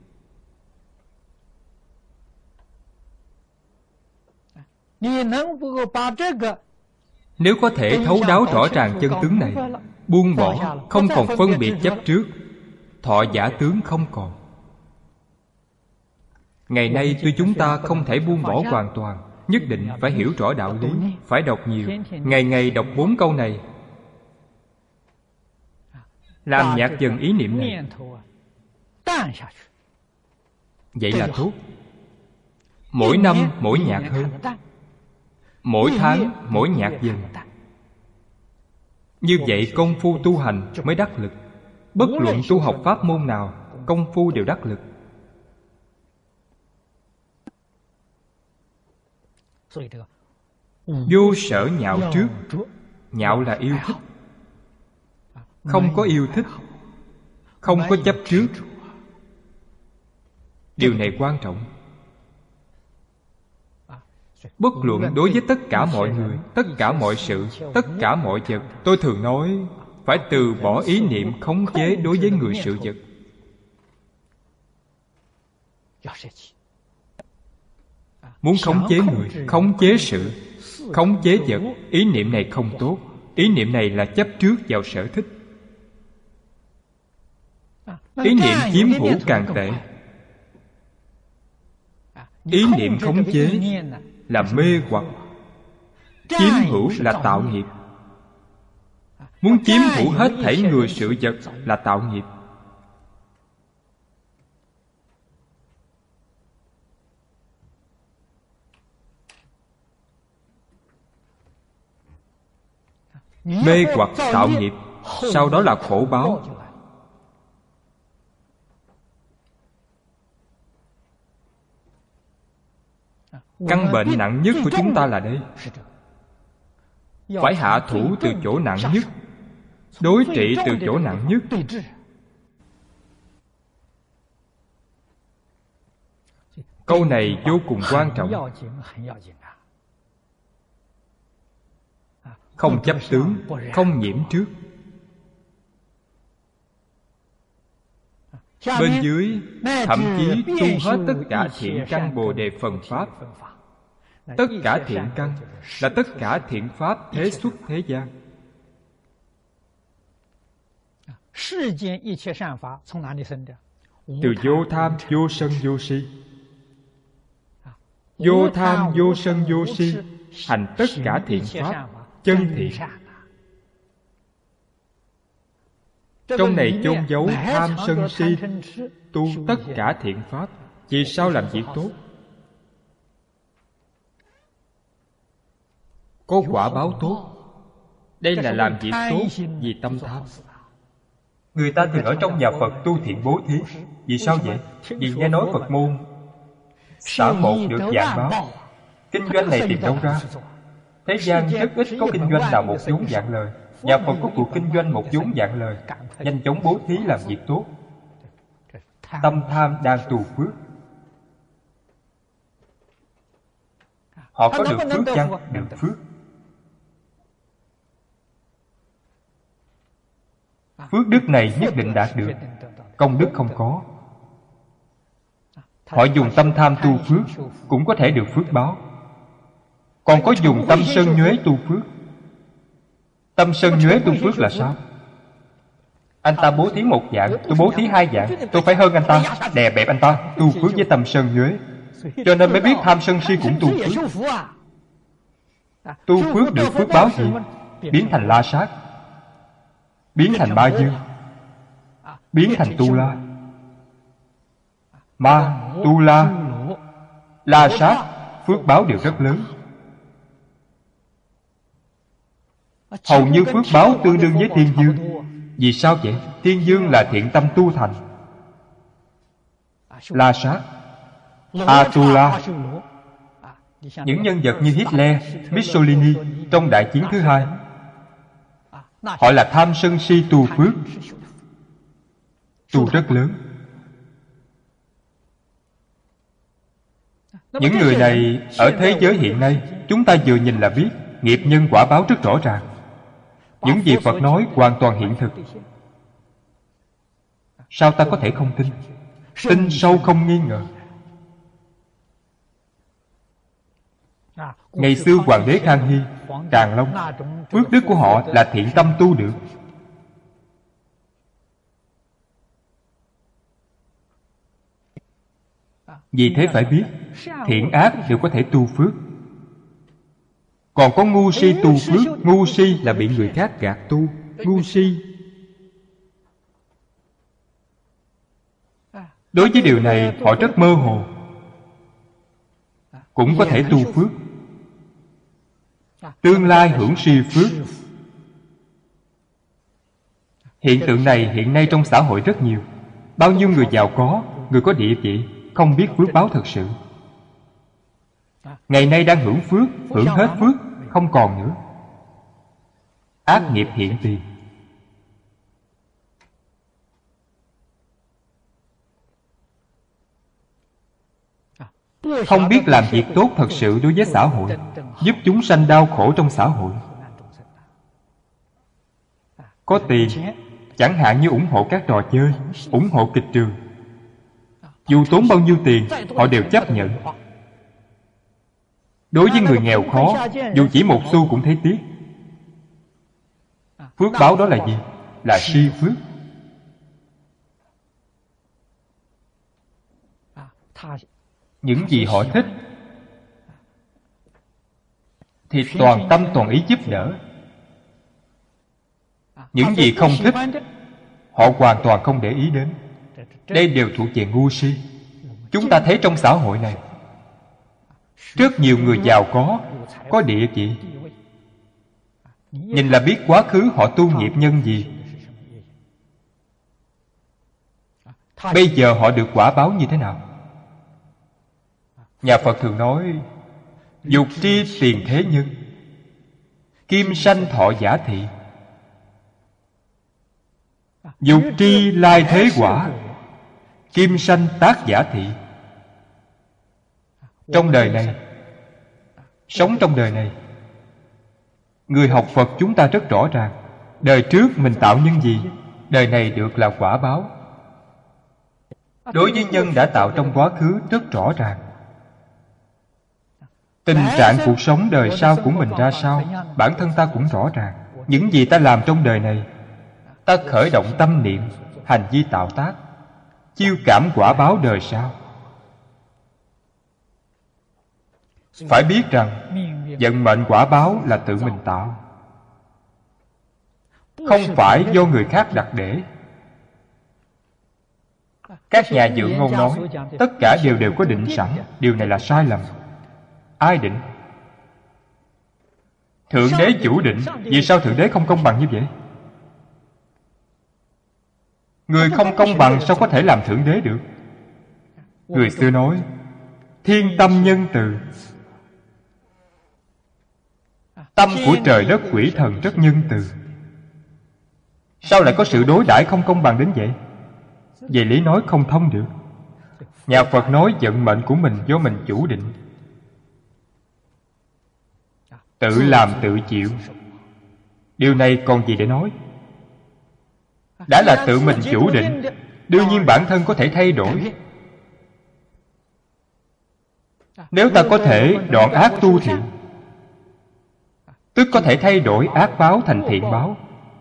Nếu có thể thấu đáo rõ ràng chân tướng này, buông bỏ, không còn phân biệt chấp trước, thọ giả tướng không còn. Ngày nay tuy chúng ta không thể buông bỏ hoàn toàn, nhất định phải hiểu rõ đạo lý, phải đọc nhiều. Ngày ngày đọc bốn câu này, làm nhạt dần ý niệm này. Vậy là tốt. Mỗi năm mỗi nhạt hơn, mỗi tháng mỗi nhạt dần. Như vậy công phu tu hành mới đắc lực. Bất luận tu học pháp môn nào, công phu đều đắc lực. Vô sở nhạo trước. Nhạo là yêu thích. Không có yêu thích, không có chấp trước. Điều này quan trọng. Bất luận đối với tất cả mọi người, tất cả mọi sự, tất cả mọi vật, tôi thường nói phải từ bỏ ý niệm khống chế đối với người sự vật. Muốn khống chế người, khống chế sự, khống chế vật, ý niệm này không tốt. Ý niệm này là chấp trước vào sở thích. Ý niệm chiếm hữu càng tệ. Ý niệm khống chế là mê hoặc, chiếm hữu là tạo nghiệp. Muốn chiếm hữu hết thảy người sự vật là tạo nghiệp. Mê hoặc tạo nghiệp, sau đó là khổ báo. Căn bệnh nặng nhất của chúng ta là đây. Phải hạ thủ từ chỗ nặng nhất, đối trị từ chỗ nặng nhất. Câu này vô cùng quan trọng. Không chấp tướng, không nhiễm trước. Bên dưới thậm chí tu hết tất cả thiện căn Bồ Đề phần Pháp. Tất cả thiện căn là tất cả thiện pháp thế xuất thế gian. Từ vô tham, vô sân, vô si. Vô tham, vô sân, vô si, hành tất cả thiện pháp, chân thiện. Trong này chôn giấu tham sân si, tu tất cả thiện pháp. Vì sao làm việc tốt? Có quả báo tốt. Đây là làm việc tốt vì tâm tham. Người ta thường ở trong nhà Phật tu thiện bố thí. Vì sao vậy? Vì nghe nói Phật môn xả một được vạn báo. Kinh doanh này tìm đâu ra? Thế gian rất ít có kinh doanh nào một vốn vạn lời. Nhà Phật có cuộc kinh doanh một vốn vạn lời. Nhanh chóng bố thí làm việc tốt. Tâm tham đang tu phước. Họ có được phước chăng? Được phước. Phước đức này nhất định đạt được. Công đức không có. Họ dùng tâm tham tu phước cũng có thể được phước báo. Còn có dùng tâm sân nhuế tu phước. Tâm sân nhuế tu phước là sao? Anh ta bố thí một vạn, tôi bố thí hai vạn, tôi phải hơn anh ta, đè bẹp anh ta, tu phước với tâm sân nhuế. Cho nên mới biết tham sân si cũng tu phước. Tu phước được phước báo gì? Biến thành la sát, biến thành ma dương, biến thành tu la. Ma, tu la, la sát, phước báo đều rất lớn. Hầu như phước báo tương đương với thiên dương. Vì sao vậy? Thiên dương là thiện tâm tu thành. La sát, Atula Những nhân vật như Hitler, Mussolini trong đại chiến thứ hai, họ là tham sân si tu phước, tu rất lớn. Những người này ở thế giới hiện nay, chúng ta vừa nhìn là biết nghiệp nhân quả báo rất rõ ràng. Những gì Phật nói hoàn toàn hiện thực. Sao ta có thể không tin? Tin sâu không nghi ngờ. Ngày xưa Hoàng đế Khang Hy, Tràng Long, phước đức của họ là thiện tâm tu được. Vì thế phải biết, thiện ác đều có thể tu phước. Còn có ngu si tu phước. Ngu si là bị người khác gạt tu. Ngu si. Đối với điều này họ rất mơ hồ. Cũng có thể tu phước. Tương lai hưởng si phước. Hiện tượng này hiện nay trong xã hội rất nhiều. Bao nhiêu người giàu có, người có địa vị không biết phước báo thật sự. Ngày nay đang hưởng phước, hưởng hết phước, không còn nữa. Ác nghiệp hiện tiền. Không biết làm việc tốt thật sự đối với xã hội, giúp chúng sanh đau khổ trong xã hội. Có tiền, chẳng hạn như ủng hộ các trò chơi, ủng hộ kịch trường, dù tốn bao nhiêu tiền, họ đều chấp nhận. Đối với người nghèo khó, dù chỉ một xu cũng thấy tiếc. Phước báo đó là gì? Là si phước. Những gì họ thích thì toàn tâm toàn ý giúp đỡ. Những gì không thích, họ hoàn toàn không để ý đến. Đây đều thuộc về ngu si. Chúng ta thấy trong xã hội này, rất nhiều người giàu có, có địa vị. Nhìn là biết quá khứ họ tu nghiệp nhân gì. Bây giờ họ được quả báo như thế nào? Nhà Phật thường nói, dục tri tiền thế nhân, kim sanh thọ giả thị. Dục tri lai thế quả, kim sanh tác giả thị. Trong đời này, sống trong đời này, người học Phật chúng ta rất rõ ràng. Đời trước mình tạo nhân gì, đời này được là quả báo. Đối với nhân đã tạo trong quá khứ rất rõ ràng. Tình trạng cuộc sống đời sau của mình ra sao, bản thân ta cũng rõ ràng. Những gì ta làm trong đời này, ta khởi động tâm niệm, hành vi tạo tác, chiêu cảm quả báo đời sau. Phải biết rằng vận mệnh quả báo là tự mình tạo, không phải do người khác đặt để. Các nhà dự ngôn nói tất cả đều đều có định sẵn. Điều này là sai lầm. Ai định? Thượng đế chủ định. Vì sao Thượng đế không công bằng như vậy? Người không công bằng sao có thể làm Thượng đế được? Người xưa nói thiên tâm nhân từ. Tâm của trời đất quỷ thần rất nhân từ. Sao lại có sự đối đãi không công bằng đến vậy? Về lý nói không thông được. Nhà Phật nói vận mệnh của mình do mình chủ định, tự làm tự chịu. Điều này còn gì để nói? Đã là tự mình chủ định, đương nhiên bản thân có thể thay đổi. Nếu ta có thể đoạn ác tu thiện, tức có thể thay đổi ác báo thành thiện báo.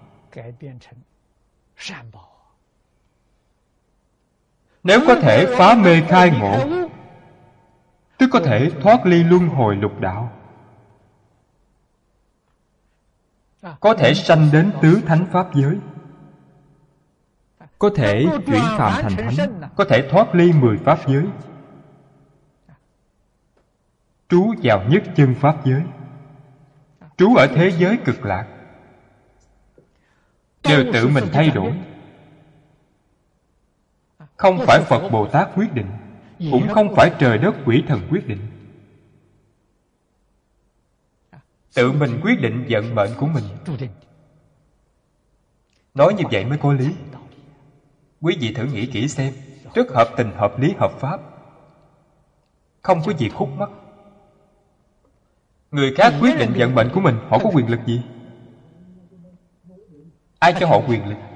Nếu có thể phá mê khai ngộ, tức có thể thoát ly luân hồi lục đạo, có thể sanh đến tứ thánh pháp giới, có thể chuyển phàm thành thánh, có thể thoát ly mười pháp giới, trú vào nhất chân pháp giới, trú ở thế giới cực lạc, đều tự mình thay đổi. Không phải Phật Bồ Tát quyết định, cũng không phải trời đất quỷ thần quyết định. tự mình quyết định vận mệnh của mình. Nói như vậy mới có lý. Quý vị thử nghĩ kỹ xem, rất hợp tình, hợp lý, hợp pháp, không có gì khúc mắc. Người khác quyết định vận mệnh của mình, họ có quyền lực gì? Ai cho họ quyền lực?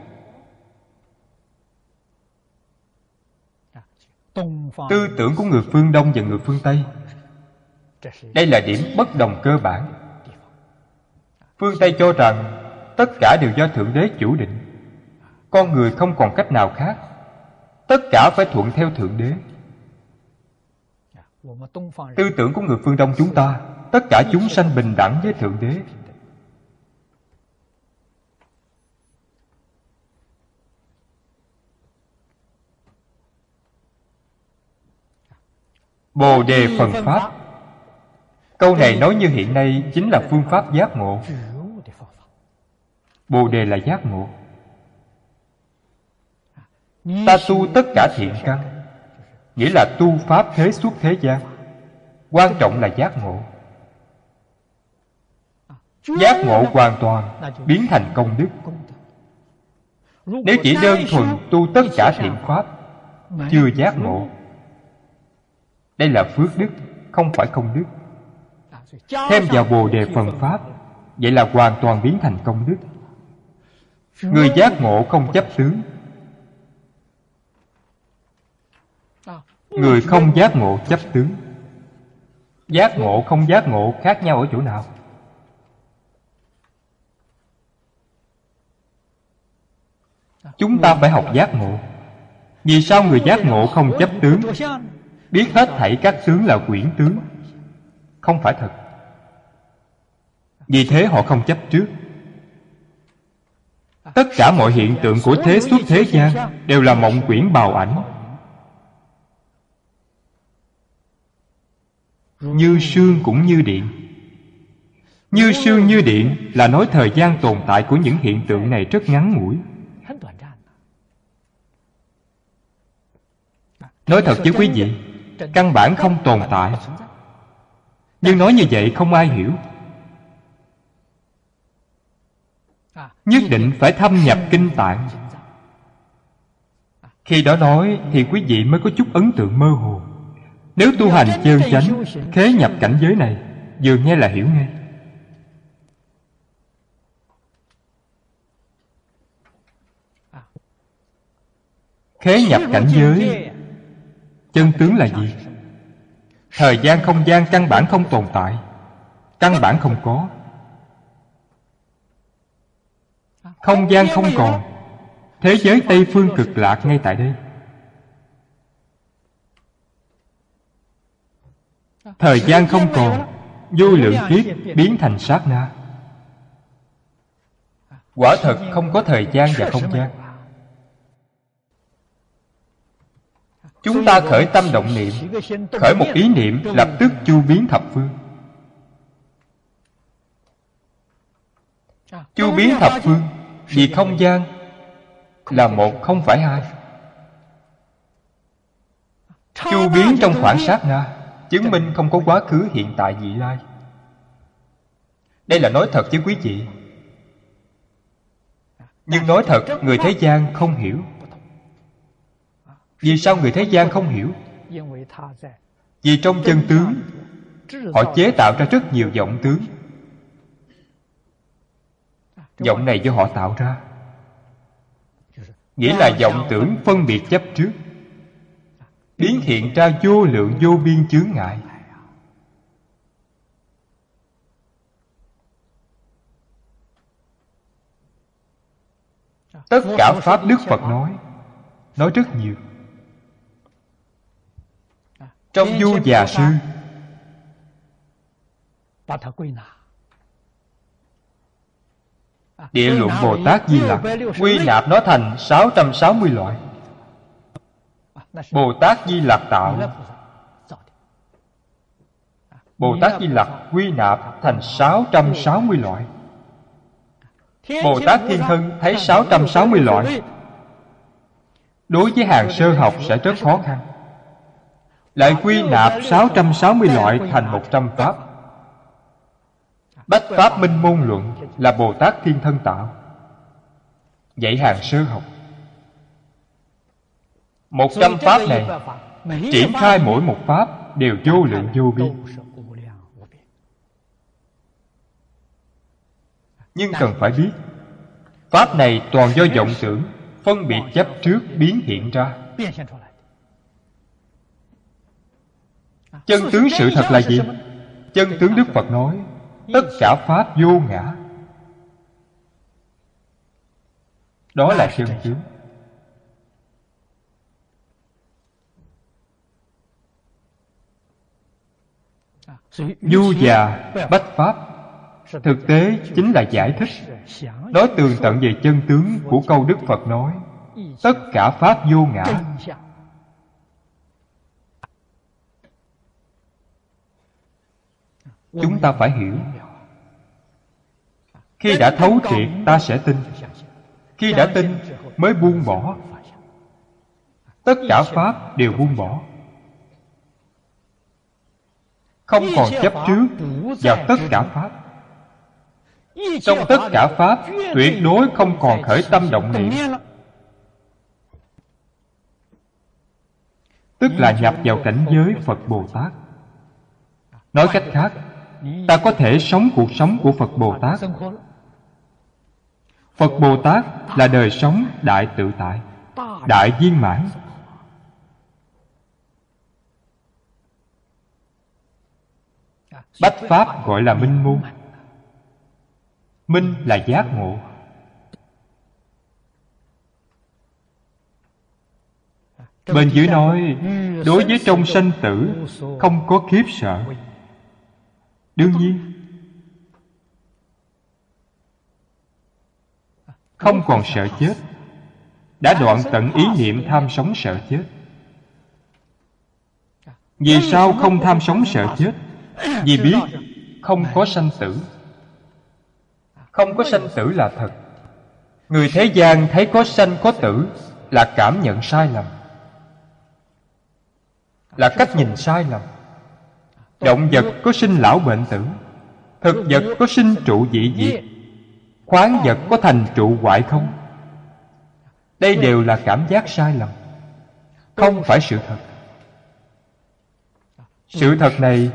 Tư tưởng của người phương Đông và người phương Tây, đây là điểm bất đồng cơ bản. Phương Tây cho rằng tất cả đều do Thượng Đế chủ định, con người không còn cách nào khác, tất cả phải thuận theo Thượng Đế. Tư tưởng của người phương Đông chúng ta, tất cả chúng sanh bình đẳng với Thượng Đế. Bồ đề phần pháp, câu này nói như hiện nay chính là phương pháp giác ngộ. Bồ đề là giác ngộ. Ta tu tất cả thiện căn, nghĩa là tu pháp thế xuất thế gian. Quan trọng là giác ngộ. Giác ngộ hoàn toàn biến thành công đức. Nếu chỉ đơn thuần tu tất cả thiện pháp, chưa giác ngộ, đây là phước đức, không phải công đức. Thêm vào bồ đề phần pháp, vậy là hoàn toàn biến thành công đức. Người giác ngộ không chấp tướng, người không giác ngộ chấp tướng. Giác ngộ không giác ngộ khác nhau ở chỗ nào? Chúng ta phải học giác ngộ. Vì sao người giác ngộ không chấp tướng? Biết hết thảy các tướng là quyển tướng, không phải thật. Vì thế họ không chấp trước. Tất cả mọi hiện tượng của thế xuất thế gian đều là mộng quyển bào ảnh. Như sương cũng như điện. Như sương như điện là nói thời gian tồn tại của những hiện tượng này rất ngắn ngủi. Nói thật với quý vị, căn bản không tồn tại. Nhưng nói như vậy không ai hiểu. Nhất định phải thâm nhập kinh tạng. Khi đó nói thì quý vị mới có chút ấn tượng mơ hồ. Nếu tu hành chân chánh, khế nhập cảnh giới này, vừa nghe là hiểu ngay. Khế nhập cảnh giới, chân tướng là gì? Thời gian không gian căn bản không tồn tại, căn bản không có. Không gian không còn, thế giới Tây phương cực lạc ngay tại đây. Thời gian không còn, vô lượng kiếp biến thành sát na. Quả thật không có thời gian và không gian. Chúng ta khởi tâm động niệm, khởi một ý niệm lập tức chu biến thập phương. Chu biến thập phương vì không gian là một không phải hai. Chu biến trong khoảng sát na, chứng minh không có quá khứ, hiện tại, vị lai. Đây là nói thật với quý vị. Nhưng nói thật, người thế gian không hiểu. Vì sao người thế gian không hiểu? Vì trong chân tướng, họ chế tạo ra rất nhiều vọng tướng. Vọng này do họ tạo ra, nghĩa là vọng tưởng phân biệt chấp trước, biến hiện ra vô lượng vô biên chướng ngại. Tất cả pháp Đức Phật nói, nói rất nhiều. Trong Du Già Sư, Địa Luận Bồ Tát Di Lặc quy nạp nó thành sáu trăm sáu mươi loại. Bồ Tát Di Lặc tạo. Bồ Tát Di Lặc quy nạp thành sáu trăm sáu mươi loại. Bồ Tát Thiên Thân thấy sáu trăm sáu mươi loại. Đối với hàng sơ học sẽ rất khó khăn. Lại quy nạp sáu trăm sáu mươi loại thành một trăm pháp. Bách Pháp Minh Môn Luận là Bồ Tát Thiên Thân tạo, dạy hàng sơ học. Một trăm pháp này triển khai mỗi một pháp đều vô lượng vô biên. Nhưng cần phải biết, pháp này toàn do vọng tưởng, phân biệt chấp trước biến hiện ra. Chân tướng sự thật là gì? Chân tướng Đức Phật nói, tất cả pháp vô ngã. Đó là chân tướng. Du già bách pháp thực tế chính là giải thích, nói tường tận về chân tướng của câu Đức Phật nói tất cả pháp vô ngã. Chúng ta phải hiểu. Khi đã thấu triệt ta sẽ tin. Khi đã tin mới buông bỏ. Tất cả pháp đều buông bỏ, không còn chấp trước vào tất cả pháp. Trong tất cả pháp tuyệt đối không còn khởi tâm động niệm, tức là nhập vào cảnh giới Phật Bồ Tát. Nói cách khác, ta có thể sống cuộc sống của Phật Bồ Tát. Phật Bồ Tát là đời sống đại tự tại, đại viên mãn. Bách pháp gọi là minh môn. Minh là giác ngộ. Bên dưới nói, đối với trong sanh tử không có khiếp sợ. Đương nhiên, không còn sợ chết, đã đoạn tận ý niệm tham sống sợ chết. Vì sao không tham sống sợ chết? Vì biết không có sanh tử. Không có sanh tử là thật. Người thế gian thấy có sanh có tử là cảm nhận sai lầm, là cách nhìn sai lầm. Động vật có sinh lão bệnh tử, thực vật có sinh trụ dị diệt, khoáng vật có thành trụ hoại không. Đây đều là cảm giác sai lầm, không phải sự thật. Sự thật này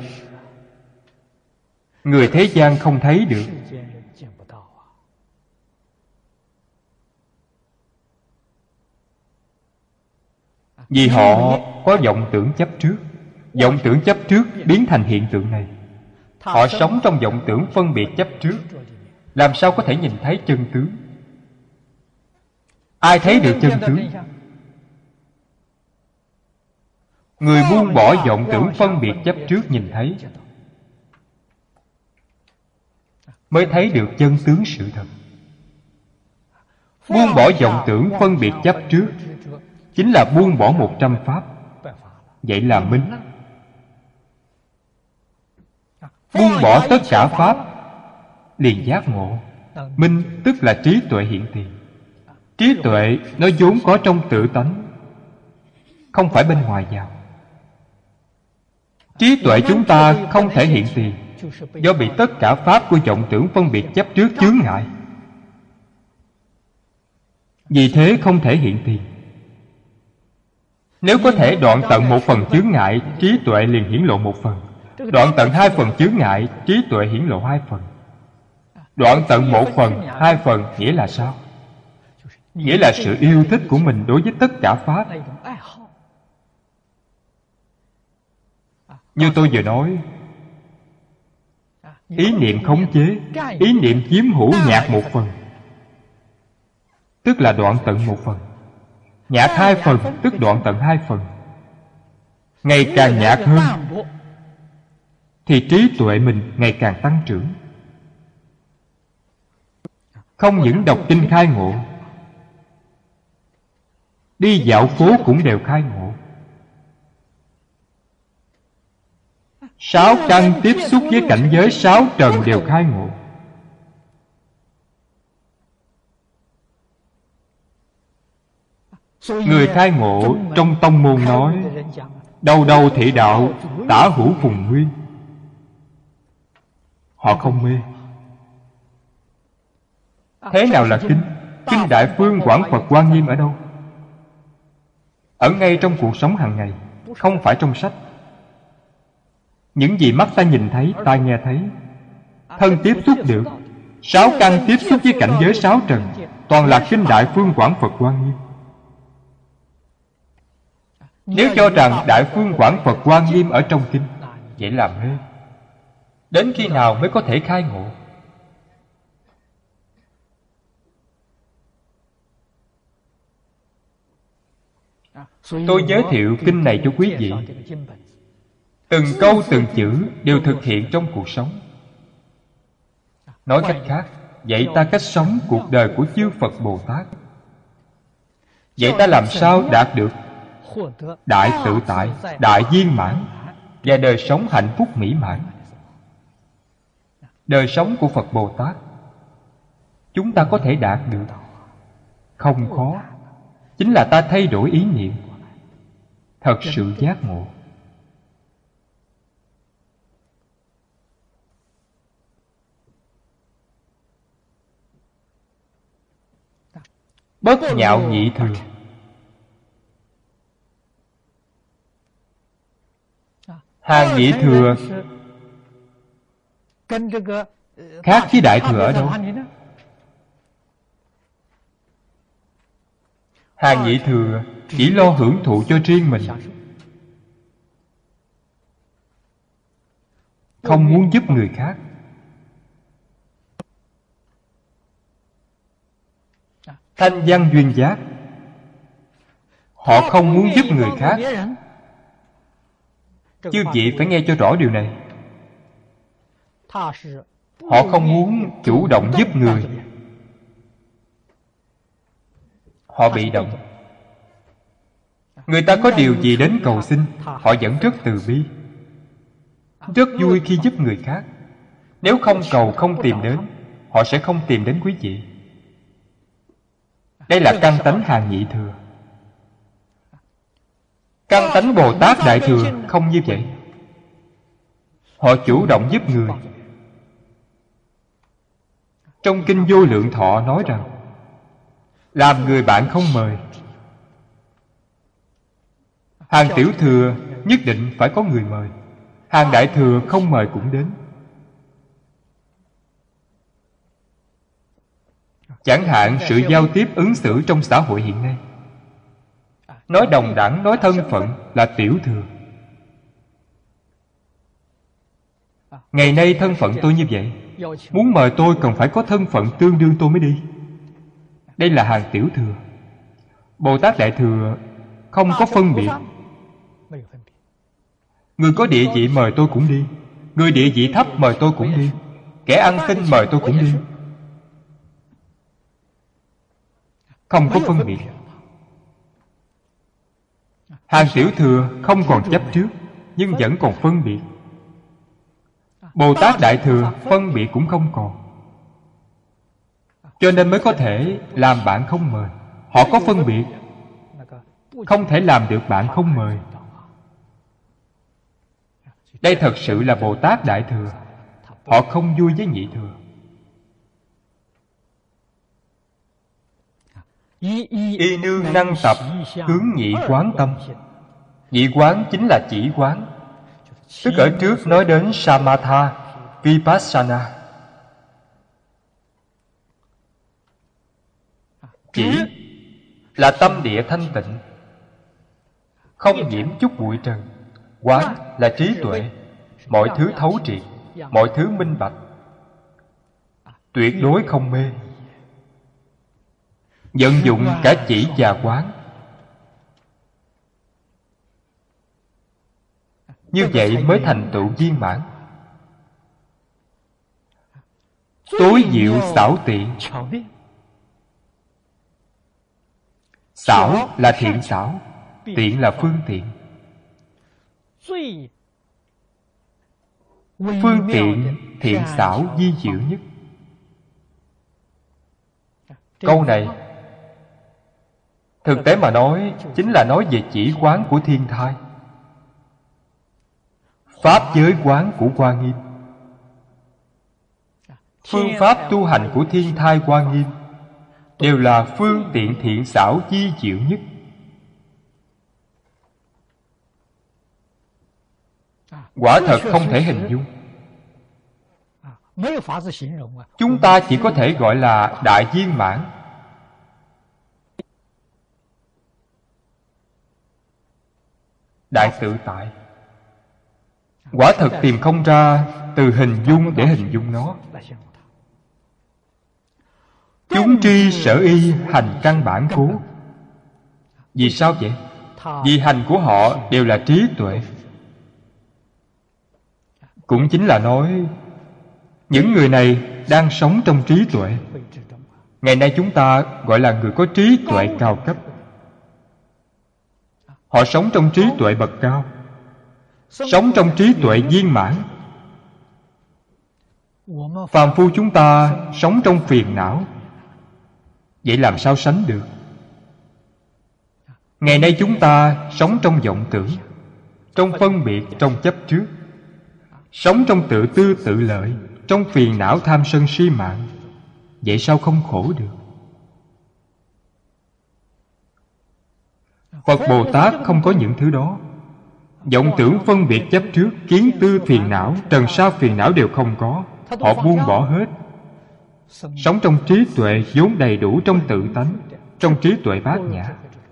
người thế gian không thấy được. Vì họ có vọng tưởng chấp trước. Vọng tưởng chấp trước biến thành hiện tượng này. Họ sống trong vọng tưởng phân biệt chấp trước, làm sao có thể nhìn thấy chân tướng? Ai thấy được chân tướng? Người buông bỏ vọng tưởng phân biệt chấp trước nhìn thấy, mới thấy được chân tướng sự thật. Buông bỏ vọng tưởng phân biệt chấp trước chính là buông bỏ một trăm pháp. Vậy là minh. Buông bỏ tất cả pháp liền giác ngộ. Minh tức là trí tuệ hiện tiền. Trí tuệ nó vốn có trong tự tánh, không phải bên ngoài vào. Trí tuệ chúng ta không thể hiện tiền, do bị tất cả pháp của vọng tưởng phân biệt chấp trước chướng ngại. Vì thế không thể hiện tiền. Nếu có thể đoạn tận một phần chướng ngại, trí tuệ liền hiển lộ một phần. Đoạn tận hai phần chướng ngại, trí tuệ hiển lộ hai phần. Đoạn tận một phần, hai phần nghĩa là sao? Nghĩa là sự yêu thích của mình đối với tất cả pháp. Như tôi vừa nói, ý niệm khống chế, ý niệm chiếm hữu nhạt một phần, tức là đoạn tận một phần. Nhạt hai phần, tức đoạn tận hai phần. Ngày càng nhạt hơn, thì trí tuệ mình ngày càng tăng trưởng. Không những đọc kinh khai ngộ, đi dạo phố cũng đều khai ngộ. Sáu căn tiếp xúc với cảnh giới sáu trần đều khai ngộ. Người khai ngộ trong tông môn nói, đầu đầu thị đạo, tả hữu phùng nguyên. Họ không mê, Thế nào là kinh? Kinh Đại Phương Quảng Phật Hoa Nghiêm ở đâu? Ở ngay trong cuộc sống hàng ngày, không phải trong sách. Những gì mắt ta nhìn thấy, tai nghe thấy, thân tiếp xúc được, sáu căn tiếp xúc với cảnh giới sáu trần, toàn là kinh Đại Phương Quảng Phật Hoa Nghiêm. Nếu cho rằng Đại Phương Quảng Phật Hoa Nghiêm ở trong kinh, vậy là mê. Đến khi nào mới có thể khai ngộ? Tôi giới thiệu kinh này cho quý vị. Từng câu từng chữ đều thực hiện trong cuộc sống. Nói cách khác, dạy ta cách sống cuộc đời của chư Phật Bồ Tát. Dạy ta làm sao đạt được đại tự tại, đại viên mãn và đời sống hạnh phúc mỹ mãn. Đời sống của Phật Bồ Tát chúng ta có thể đạt được, không khó. Chính là ta thay đổi ý niệm, thật sự giác ngộ. Bất nhạo nhị thừa. Hàng nhị thừa khác với đại thừa ở đâu? Hàng nhị thừa chỉ lo hưởng thụ cho riêng mình, không muốn giúp người khác. Thanh văn duyên giác, họ không muốn giúp người khác. Chư vị phải nghe cho rõ điều này. Họ không muốn chủ động giúp người, họ bị động. Người ta có điều gì đến cầu xin, họ vẫn rất từ bi, rất vui khi giúp người khác. Nếu không cầu, không tìm đến, họ sẽ không tìm đến quý vị. Đây là căn tánh hàng nhị thừa. Căn tánh Bồ Tát Đại Thừa không như vậy. Họ chủ động giúp người. Trong Kinh Vô Lượng Thọ nói rằng, làm người bạn không mời. Hàng tiểu thừa nhất định phải có người mời, hàng đại thừa không mời cũng đến. Chẳng hạn sự giao tiếp ứng xử trong xã hội hiện nay, nói đồng đẳng, nói thân phận là tiểu thừa. Ngày nay thân phận tôi như vậy, muốn mời tôi cần phải có thân phận tương đương tôi mới đi. Đây là hàng tiểu thừa. Bồ Tát Đại Thừa không có phân biệt. Người có địa vị mời tôi cũng đi, người địa vị thấp mời tôi cũng đi, kẻ ăn xin mời tôi cũng đi. Không có phân biệt. Hàng tiểu thừa không còn chấp trước, nhưng vẫn còn phân biệt. Bồ Tát Đại Thừa phân biệt cũng không còn, cho nên mới có thể làm bạn không mời. Họ có phân biệt, không thể làm được bạn không mời. Đây thật sự là Bồ Tát Đại Thừa. Họ không vui với nhị thừa. Y nương năng tập hướng nhị quán tâm. Nhị quán chính là chỉ quán, tức ở trước nói đến Samatha, Vipassana. Chỉ là tâm địa thanh tịnh, không nhiễm chút bụi trần. Quán là trí tuệ, mọi thứ thấu triệt, mọi thứ minh bạch, tuyệt đối không mê. Vận dụng cả chỉ và quán. Như vậy mới thành tựu viên mãn. Tối diệu xảo tiện. Xảo là thiện xảo, tiện là phương tiện. Phương tiện thiện xảo vi diệu nhất. Câu này thực tế mà nói chính là nói về chỉ quán của thiên thai, pháp giới quán của Hoa Nghiêm. Phương pháp tu hành của Thiên Thai Hoa Nghiêm đều là phương tiện thiện xảo vi diệu nhất. Quả thật không thể hình dung. Chúng ta chỉ có thể gọi là đại viên mãn. Đại tự tại. Quả thật tìm không ra từ hình dung để hình dung nó. Chúng tri sở y hành căn bản cố. Vì sao vậy? Vì hành của họ đều là trí tuệ. Cũng chính là nói những người này đang sống trong trí tuệ. Ngày nay chúng ta gọi là người có trí tuệ cao cấp. Họ sống trong trí tuệ bậc cao, sống trong trí tuệ viên mãn. Phàm phu chúng ta sống trong phiền não, vậy làm sao sánh được? Ngày nay chúng ta sống trong vọng tưởng, trong phân biệt, trong chấp trước, sống trong tự tư tự lợi, trong phiền não tham sân si mạng. Vậy sao không khổ được? Phật Bồ Tát không có những thứ đó. Vọng tưởng phân biệt chấp trước, kiến tư phiền não, trần sa phiền não đều không có. Họ buông bỏ hết, sống trong trí tuệ vốn đầy đủ trong tự tánh, trong trí tuệ bát nhã.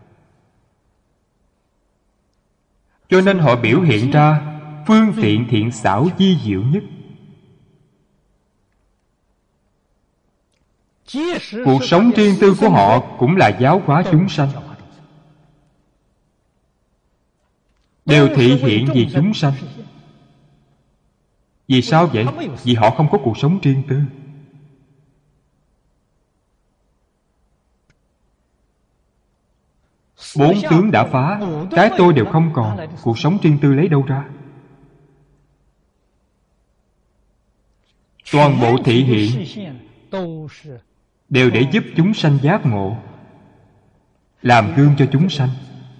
Cho nên họ biểu hiện ra phương tiện thiện xảo vi diệu nhất. Cuộc sống riêng tư của họ cũng là giáo hóa chúng sanh, đều thị hiện vì chúng sanh. Vì sao vậy? Vì họ không có cuộc sống riêng tư. Bốn tướng đã phá, cái tôi đều không còn, cuộc sống riêng tư lấy đâu ra? Toàn bộ thị hiện đều để giúp chúng sanh giác ngộ, làm gương cho chúng sanh.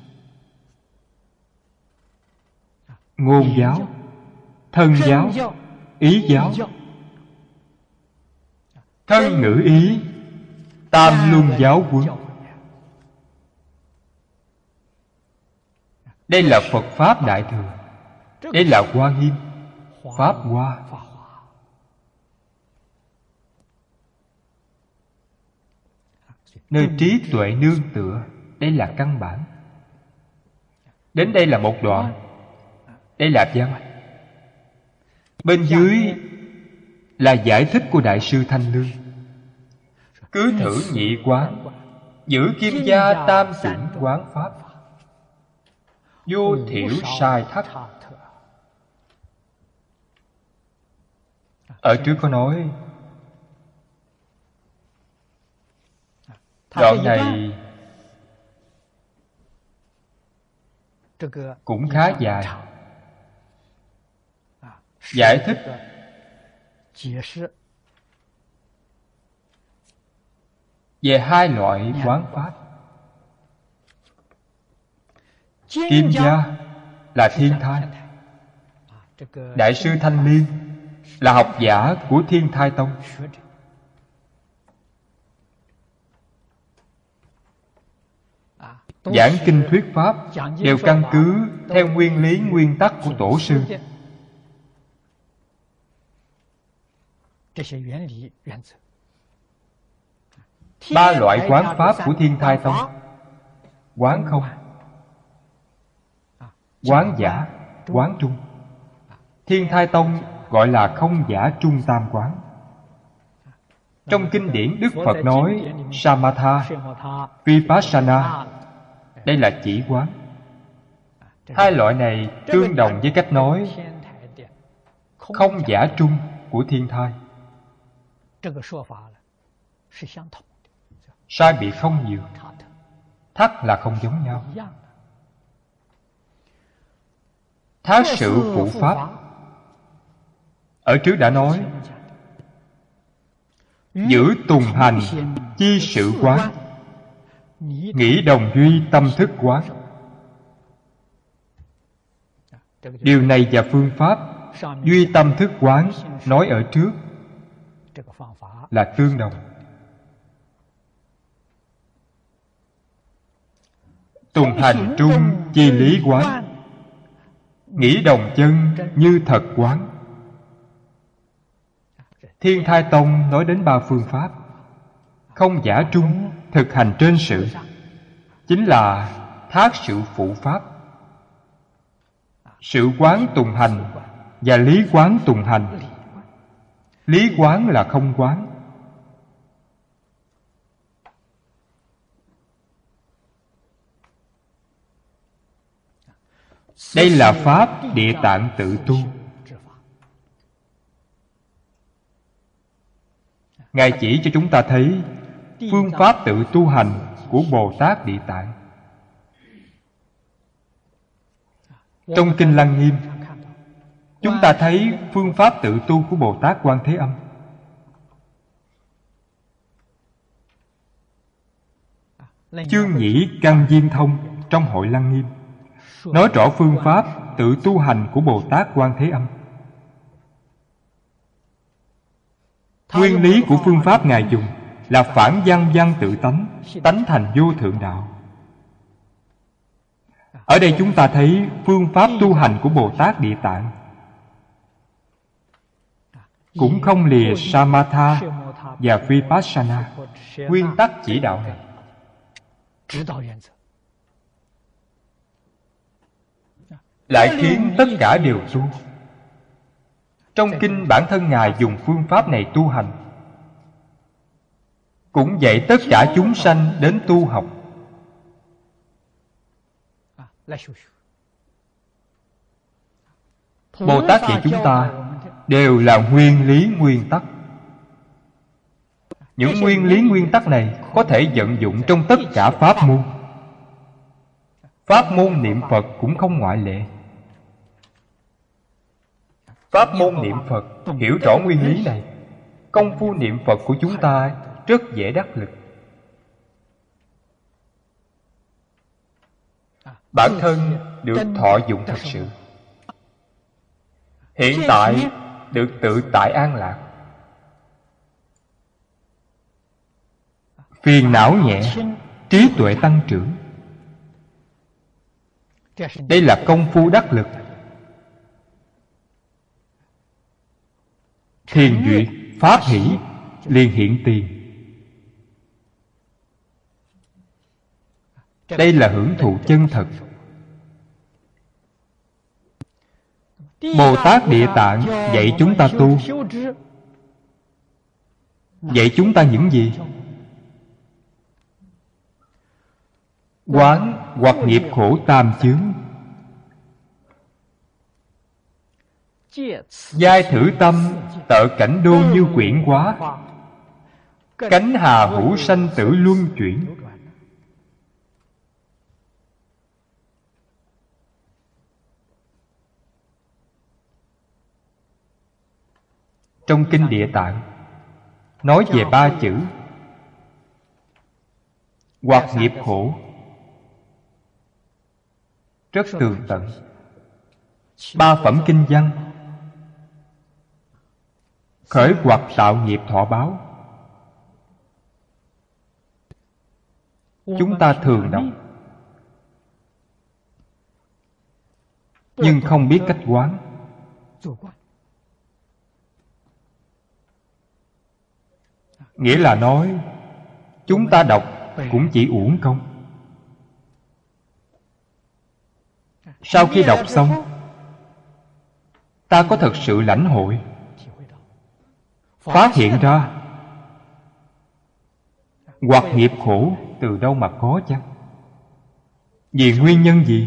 Ngôn giáo, thân giáo, ý giáo, thân ngữ ý, tam luân giáo huấn. Đây là Phật Pháp Đại Thừa. Đây là Hoa Nghiêm, Pháp Hoa. Nơi trí tuệ nương tựa, đây là căn bản. Đến đây là một đoạn. Đây là văn. Bên dưới là giải thích của Đại sư Thanh Lương. Cứ thử nhị quán, giữ kim gia tam chủng quán pháp, vô thiểu sai thất. Ở trước có nói đoạn này cũng khá dài, giải thích về hai loại quán pháp. Kim gia là thiên thai. Đại sư Thanh Liên là học giả của Thiên Thai Tông. Giảng kinh thuyết pháp đều căn cứ theo nguyên lý nguyên tắc của tổ sư. Ba loại quán pháp của Thiên Thai Tông: quán không, quán giả, quán trung. Thiên Thai Tông gọi là không giả trung tam quán. Trong kinh điển Đức Phật nói Samatha, Vipassana, đây là chỉ quán. Hai loại này tương đồng với cách nói không giả trung của Thiên Thai. Sai biệt không nhiều, thắt là không giống nhau. Thác sự phụ pháp, ở trước đã nói giữ tùng hành chi sự quán, nghĩ đồng duy tâm thức quán. Điều này và phương pháp duy tâm thức quán nói ở trước là tương đồng. Tùng hành trung chi lý quán, nghĩ đồng chân như thật quán. Thiên Thai Tông nói đến ba phương pháp, không giả trung, thực hành trên sự, chính là thác sự phụ pháp. Sự quán tùng hành và lý quán tùng hành. Lý quán là không quán. Đây là pháp Địa Tạng tự tu. Ngài chỉ cho chúng ta thấy phương pháp tự tu hành của Bồ Tát Địa Tạng. Trong Kinh Lăng Nghiêm, chúng ta thấy phương pháp tự tu của Bồ Tát Quan Thế Âm. Chương Nhĩ Căn Viên Thông trong Hội Lăng Nghiêm nói rõ phương pháp tự tu hành của Bồ Tát Quan Thế Âm. Nguyên lý của phương pháp Ngài dùng là phản văn văn tự tánh, tánh thành vô thượng đạo. Ở đây chúng ta thấy phương pháp tu hành của Bồ Tát Địa Tạng cũng không lìa Samatha và Vipassana, nguyên tắc chỉ đạo này. Lại khiến tất cả đều tu. Trong kinh bản thân Ngài dùng phương pháp này tu hành, cũng dạy tất cả chúng sanh đến tu học. Bồ Tát dạy chúng ta đều là nguyên lý nguyên tắc. Những nguyên lý nguyên tắc này có thể vận dụng trong tất cả pháp môn. Pháp môn niệm Phật cũng không ngoại lệ. Pháp môn niệm Phật hiểu rõ nguyên lý này, công phu niệm Phật của chúng ta rất dễ đắc lực. Bản thân được thọ dụng thật sự. Hiện tại được tự tại an lạc. Phiền não nhẹ, trí tuệ tăng trưởng. Đây là công phu đắc lực. Thiền duyệt, pháp hỷ liền hiện tiền. Đây là hưởng thụ chân thật. Bồ Tát Địa Tạng dạy chúng ta tu. Dạy chúng ta những gì? Quán hoặc nghiệp khổ tam chướng, giai thử tâm tợ cảnh đô như quyển hóa, cánh hà hữu sanh tử luân chuyển. Trong Kinh Địa Tạng nói về ba chữ hoặc nghiệp khổ rất tường tận. Ba phẩm kinh văn: khởi hoặc tạo nghiệp thọ báo. Chúng ta thường đọc nhưng không biết cách quán. Nghĩa là nói chúng ta đọc cũng chỉ uổng công. Sau khi đọc xong, ta có thật sự lãnh hội, phát hiện ra hoặc nghiệp khổ từ đâu mà có chăng? Vì nguyên nhân gì?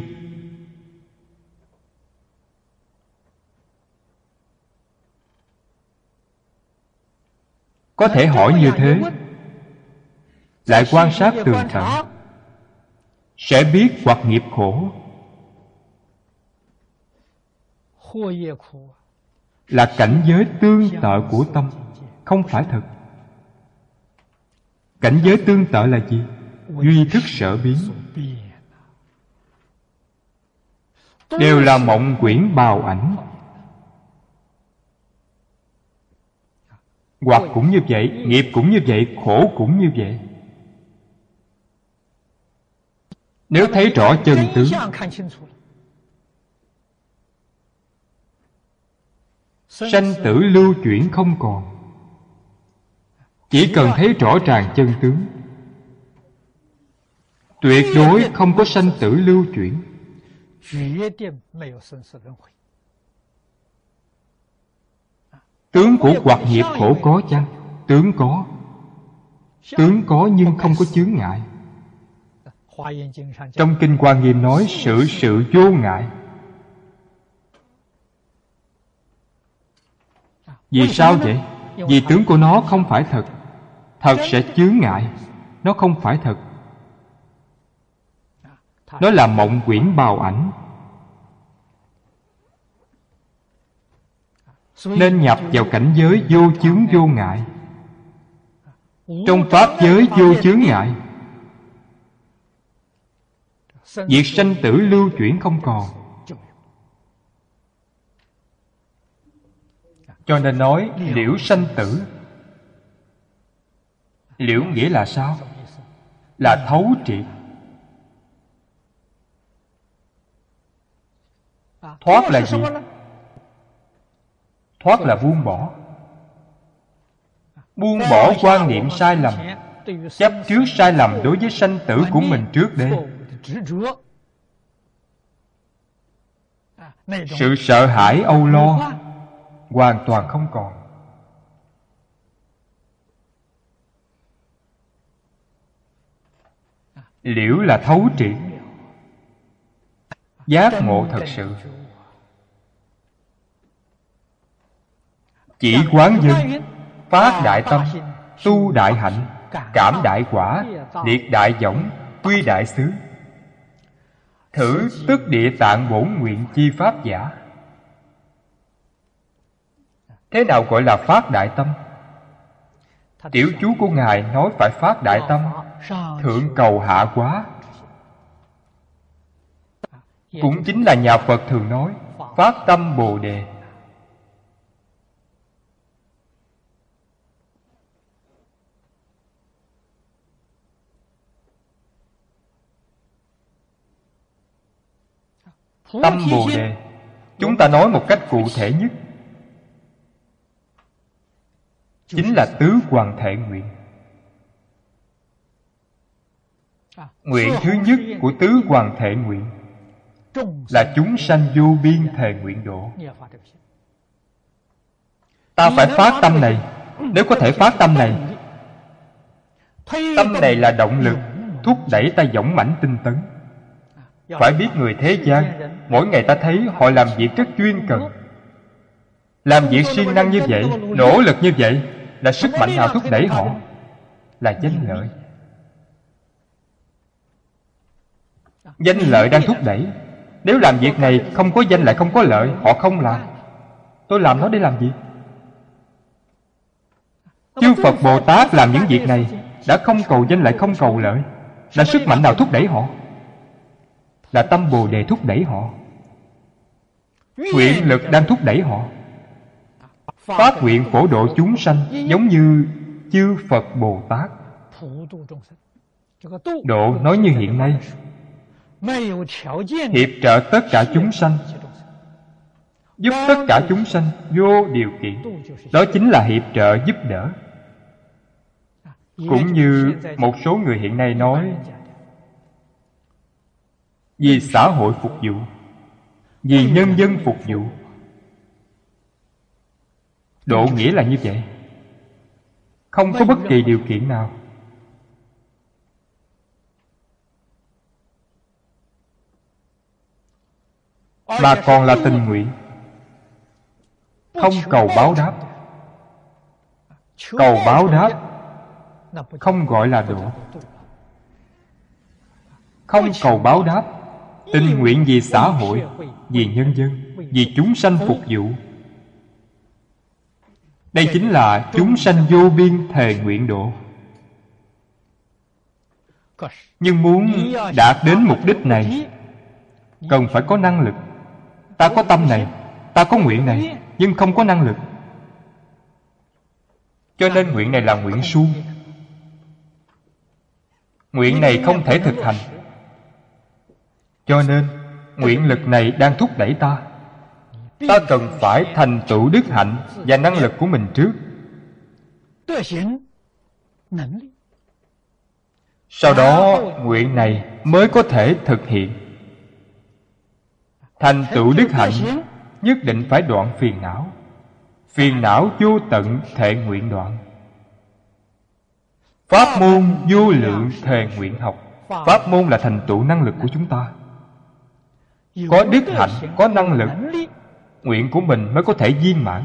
Có thể hỏi như thế, lại quan sát tường tận, sẽ biết hoặc nghiệp khổ là cảnh giới tương tự của tâm, không phải thật. Cảnh giới tương tự là gì? Duy thức sở biến, đều là mộng quyển bào ảnh. Hoặc cũng như vậy, nghiệp cũng như vậy, khổ cũng như vậy. Nếu thấy rõ chân tướng, sanh tử lưu chuyển không còn. Chỉ cần thấy rõ ràng chân tướng, tuyệt đối không có sanh tử lưu chuyển. Tướng của hoặc nghiệp khổ có chăng? Tướng có. Tướng có nhưng không có chướng ngại. Trong Kinh Hoa Nghiêm nói sự sự vô ngại. Vì sao vậy? Vì tướng của nó không phải thật. Thật sẽ chướng ngại. Nó không phải thật. Nó là mộng quyển bào ảnh. Nên nhập vào cảnh giới vô chướng vô ngại. Trong pháp giới vô chướng ngại, việc sanh tử lưu chuyển không còn. Cho nên nói liễu sanh tử. Liễu nghĩa là sao? Là thấu triệt. Thoát là gì? Thoát là buông bỏ. Buông bỏ quan niệm sai lầm, chấp trước sai lầm đối với sanh tử của mình trước đây. Sự sợ hãi âu lo hoàn toàn không còn. Liễu là thấu triệt, giác ngộ thật sự. Chỉ quán dân, phát đại tâm, tu đại hạnh, cảm đại quả, liệt đại võng, quy đại xứ. Thử tức địa tạng bổn nguyện chi pháp giả. Thế nào gọi là phát đại tâm? Tiểu chú của Ngài nói phải phát đại tâm, thượng cầu hạ hóa. Cũng chính là nhà Phật thường nói phát tâm Bồ Đề. Tâm Bồ Đề, chúng ta nói một cách cụ thể nhất, chính là tứ hoàn thệ nguyện. Nguyện thứ nhất của tứ hoàn thệ nguyện là chúng sanh vô biên thề nguyện độ. Ta phải phát tâm này. Nếu có thể phát tâm này, tâm này là động lực thúc đẩy ta dũng mãnh tinh tấn. Phải biết người thế gian, mỗi ngày ta thấy họ làm việc rất chuyên cần, làm việc siêng năng như vậy, nỗ lực như vậy, là sức mạnh nào thúc đẩy họ? Là danh lợi. Danh lợi đang thúc đẩy. Nếu làm việc này không có danh lại không có lợi, họ không làm. Tôi làm nó để làm gì? Chư Phật Bồ Tát làm những việc này đã không cầu danh lại không cầu lợi, là sức mạnh nào thúc đẩy họ? Là tâm Bồ Đề thúc đẩy họ. Nguyện lực đang thúc đẩy họ. Phát nguyện phổ độ chúng sanh, giống như chư Phật Bồ Tát. Độ nói như hiện nay, hiệp trợ tất cả chúng sanh, giúp tất cả chúng sanh vô điều kiện. Đó chính là hiệp trợ giúp đỡ. Cũng như một số người hiện nay nói, vì xã hội phục vụ, vì nhân dân phục vụ. Độ nghĩa là như vậy, không có bất kỳ điều kiện nào. Mà còn là tình nguyện, không cầu báo đáp. Cầu báo đáp không gọi là độ. Không cầu báo đáp, tình nguyện vì xã hội, vì nhân dân, vì chúng sanh phục vụ. Đây chính là chúng sanh vô biên thề nguyện độ. Nhưng muốn đạt đến mục đích này, cần phải có năng lực. Ta có tâm này, ta có nguyện này, nhưng không có năng lực. Cho nên nguyện này là nguyện suông. Nguyện này không thể thực hành. Cho nên nguyện lực này đang thúc đẩy ta. Ta cần phải thành tựu đức hạnh và năng lực của mình trước. Sau đó nguyện này mới có thể thực hiện. Thành tựu đức hạnh nhất định phải đoạn phiền não. Phiền não vô tận thệ nguyện đoạn. Pháp môn vô lượng thề nguyện học. Pháp môn là thành tựu năng lực của chúng ta. Có đức hạnh, có năng lực, nguyện của mình mới có thể viên mãn.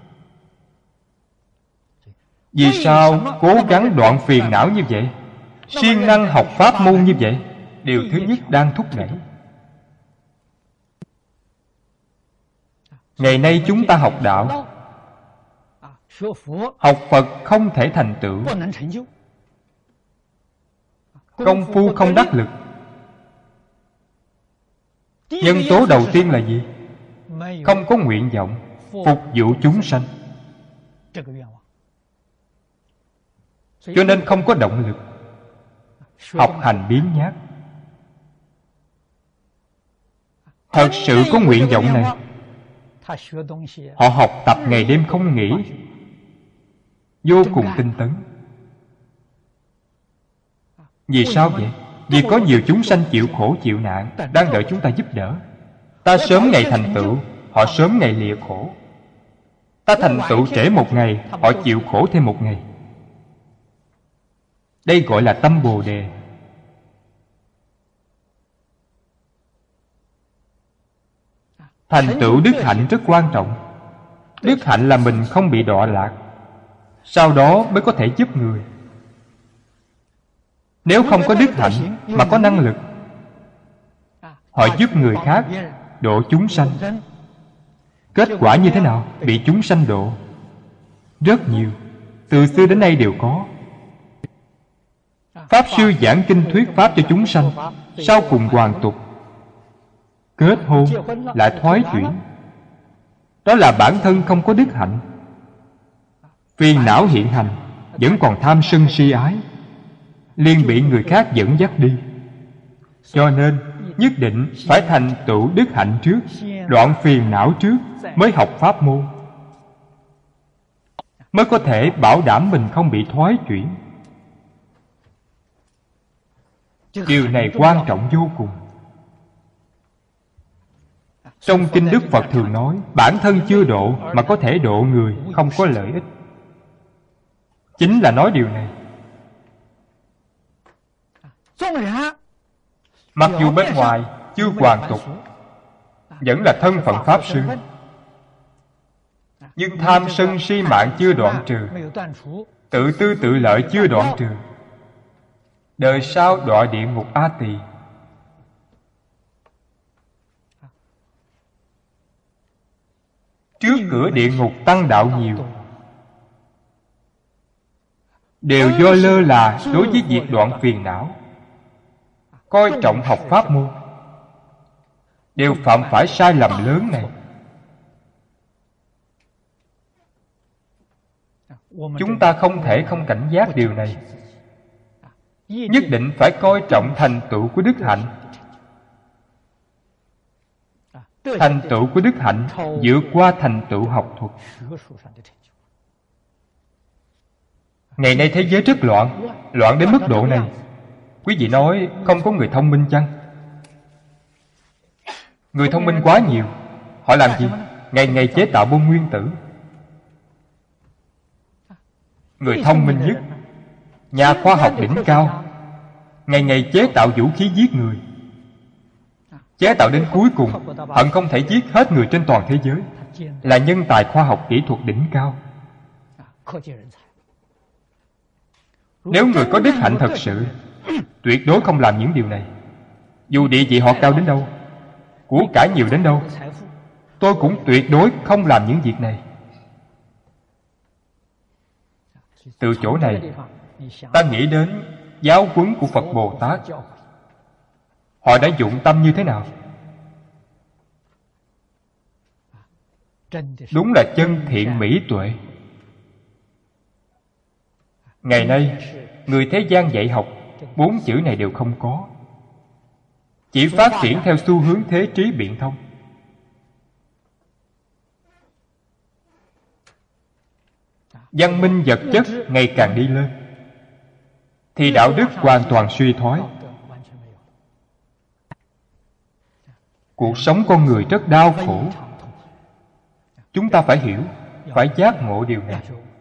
Vì sao cố gắng đoạn phiền não như vậy? Siêng năng học pháp môn như vậy? Điều thứ nhất đang thúc đẩy. Ngày nay chúng ta học đạo, học Phật không thể thành tựu. Công phu không đắc lực. Nhân tố đầu tiên là gì? Không có nguyện vọng phục vụ chúng sanh. Cho nên không có động lực. Học hành biếng nhác. Thật sự có nguyện vọng này, họ học tập ngày đêm không nghỉ, vô cùng tinh tấn. Vì sao vậy? Vì có nhiều chúng sanh chịu khổ chịu nạn đang đợi chúng ta giúp đỡ. Ta sớm ngày thành tựu, họ sớm ngày lìa khổ. Ta thành tựu trễ một ngày, họ chịu khổ thêm một ngày. Đây gọi là tâm Bồ Đề. Thành tựu đức hạnh rất quan trọng. Đức hạnh là mình không bị đọa lạc, sau đó mới có thể giúp người. Nếu không có đức hạnh mà có năng lực, họ giúp người khác, độ chúng sanh. Kết quả như thế nào? Bị chúng sanh độ. Rất nhiều, từ xưa đến nay đều có. Pháp sư giảng kinh thuyết pháp cho chúng sanh, sau cùng hoàn tục, kết hôn lại thoái chuyển. Đó là bản thân không có đức hạnh. Phiền não hiện hành, vẫn còn tham sân si ái, liền bị người khác dẫn dắt đi. Cho nên nhất định phải thành tựu đức hạnh trước, đoạn phiền não trước, mới học pháp môn, mới có thể bảo đảm mình không bị thoái chuyển. Điều này quan trọng vô cùng. Trong kinh Đức Phật thường nói, bản thân chưa độ mà có thể độ người, không có lợi ích. Chính là nói điều này. Mặc dù bên ngoài chưa hoàn tục, vẫn là thân phận Pháp Sư, nhưng tham sân si mạng chưa đoạn trừ, tự tư tự lợi chưa đoạn trừ, đời sau đọa địa ngục A Tỳ. Trước cửa địa ngục tăng đạo nhiều, đều do lơ là đối với việc đoạn phiền não, coi trọng học pháp môn, đều phạm phải sai lầm lớn này. Chúng ta không thể không cảnh giác điều này. Nhất định phải coi trọng thành tựu của đức hạnh. Thành tựu của đức hạnh vượt qua thành tựu học thuật. Ngày nay thế giới rất loạn, loạn đến mức độ này. Quý vị nói không có người thông minh chăng? Người thông minh quá nhiều. Họ làm gì? Ngày ngày chế tạo bom nguyên tử. Người thông minh nhất, nhà khoa học đỉnh cao, ngày ngày chế tạo vũ khí giết người. Chế tạo đến cuối cùng hận không thể giết hết người trên toàn thế giới. Là nhân tài khoa học kỹ thuật đỉnh cao. Nếu người có đức hạnh thật sự, tuyệt đối không làm những điều này. Dù địa vị họ cao đến đâu, của cải nhiều đến đâu, tôi cũng tuyệt đối không làm những việc này. Từ chỗ này, ta nghĩ đến giáo huấn của Phật Bồ Tát. Họ đã dụng tâm như thế nào? Đúng là chân thiện mỹ tuệ. Ngày nay người thế gian dạy học, bốn chữ này đều không có, chỉ phát triển theo xu hướng thế trí biện thông. Văn minh vật chất ngày càng đi lên, thì đạo đức hoàn toàn suy thoái. Cuộc sống con người rất đau khổ. Chúng ta phải hiểu, phải giác ngộ điều này.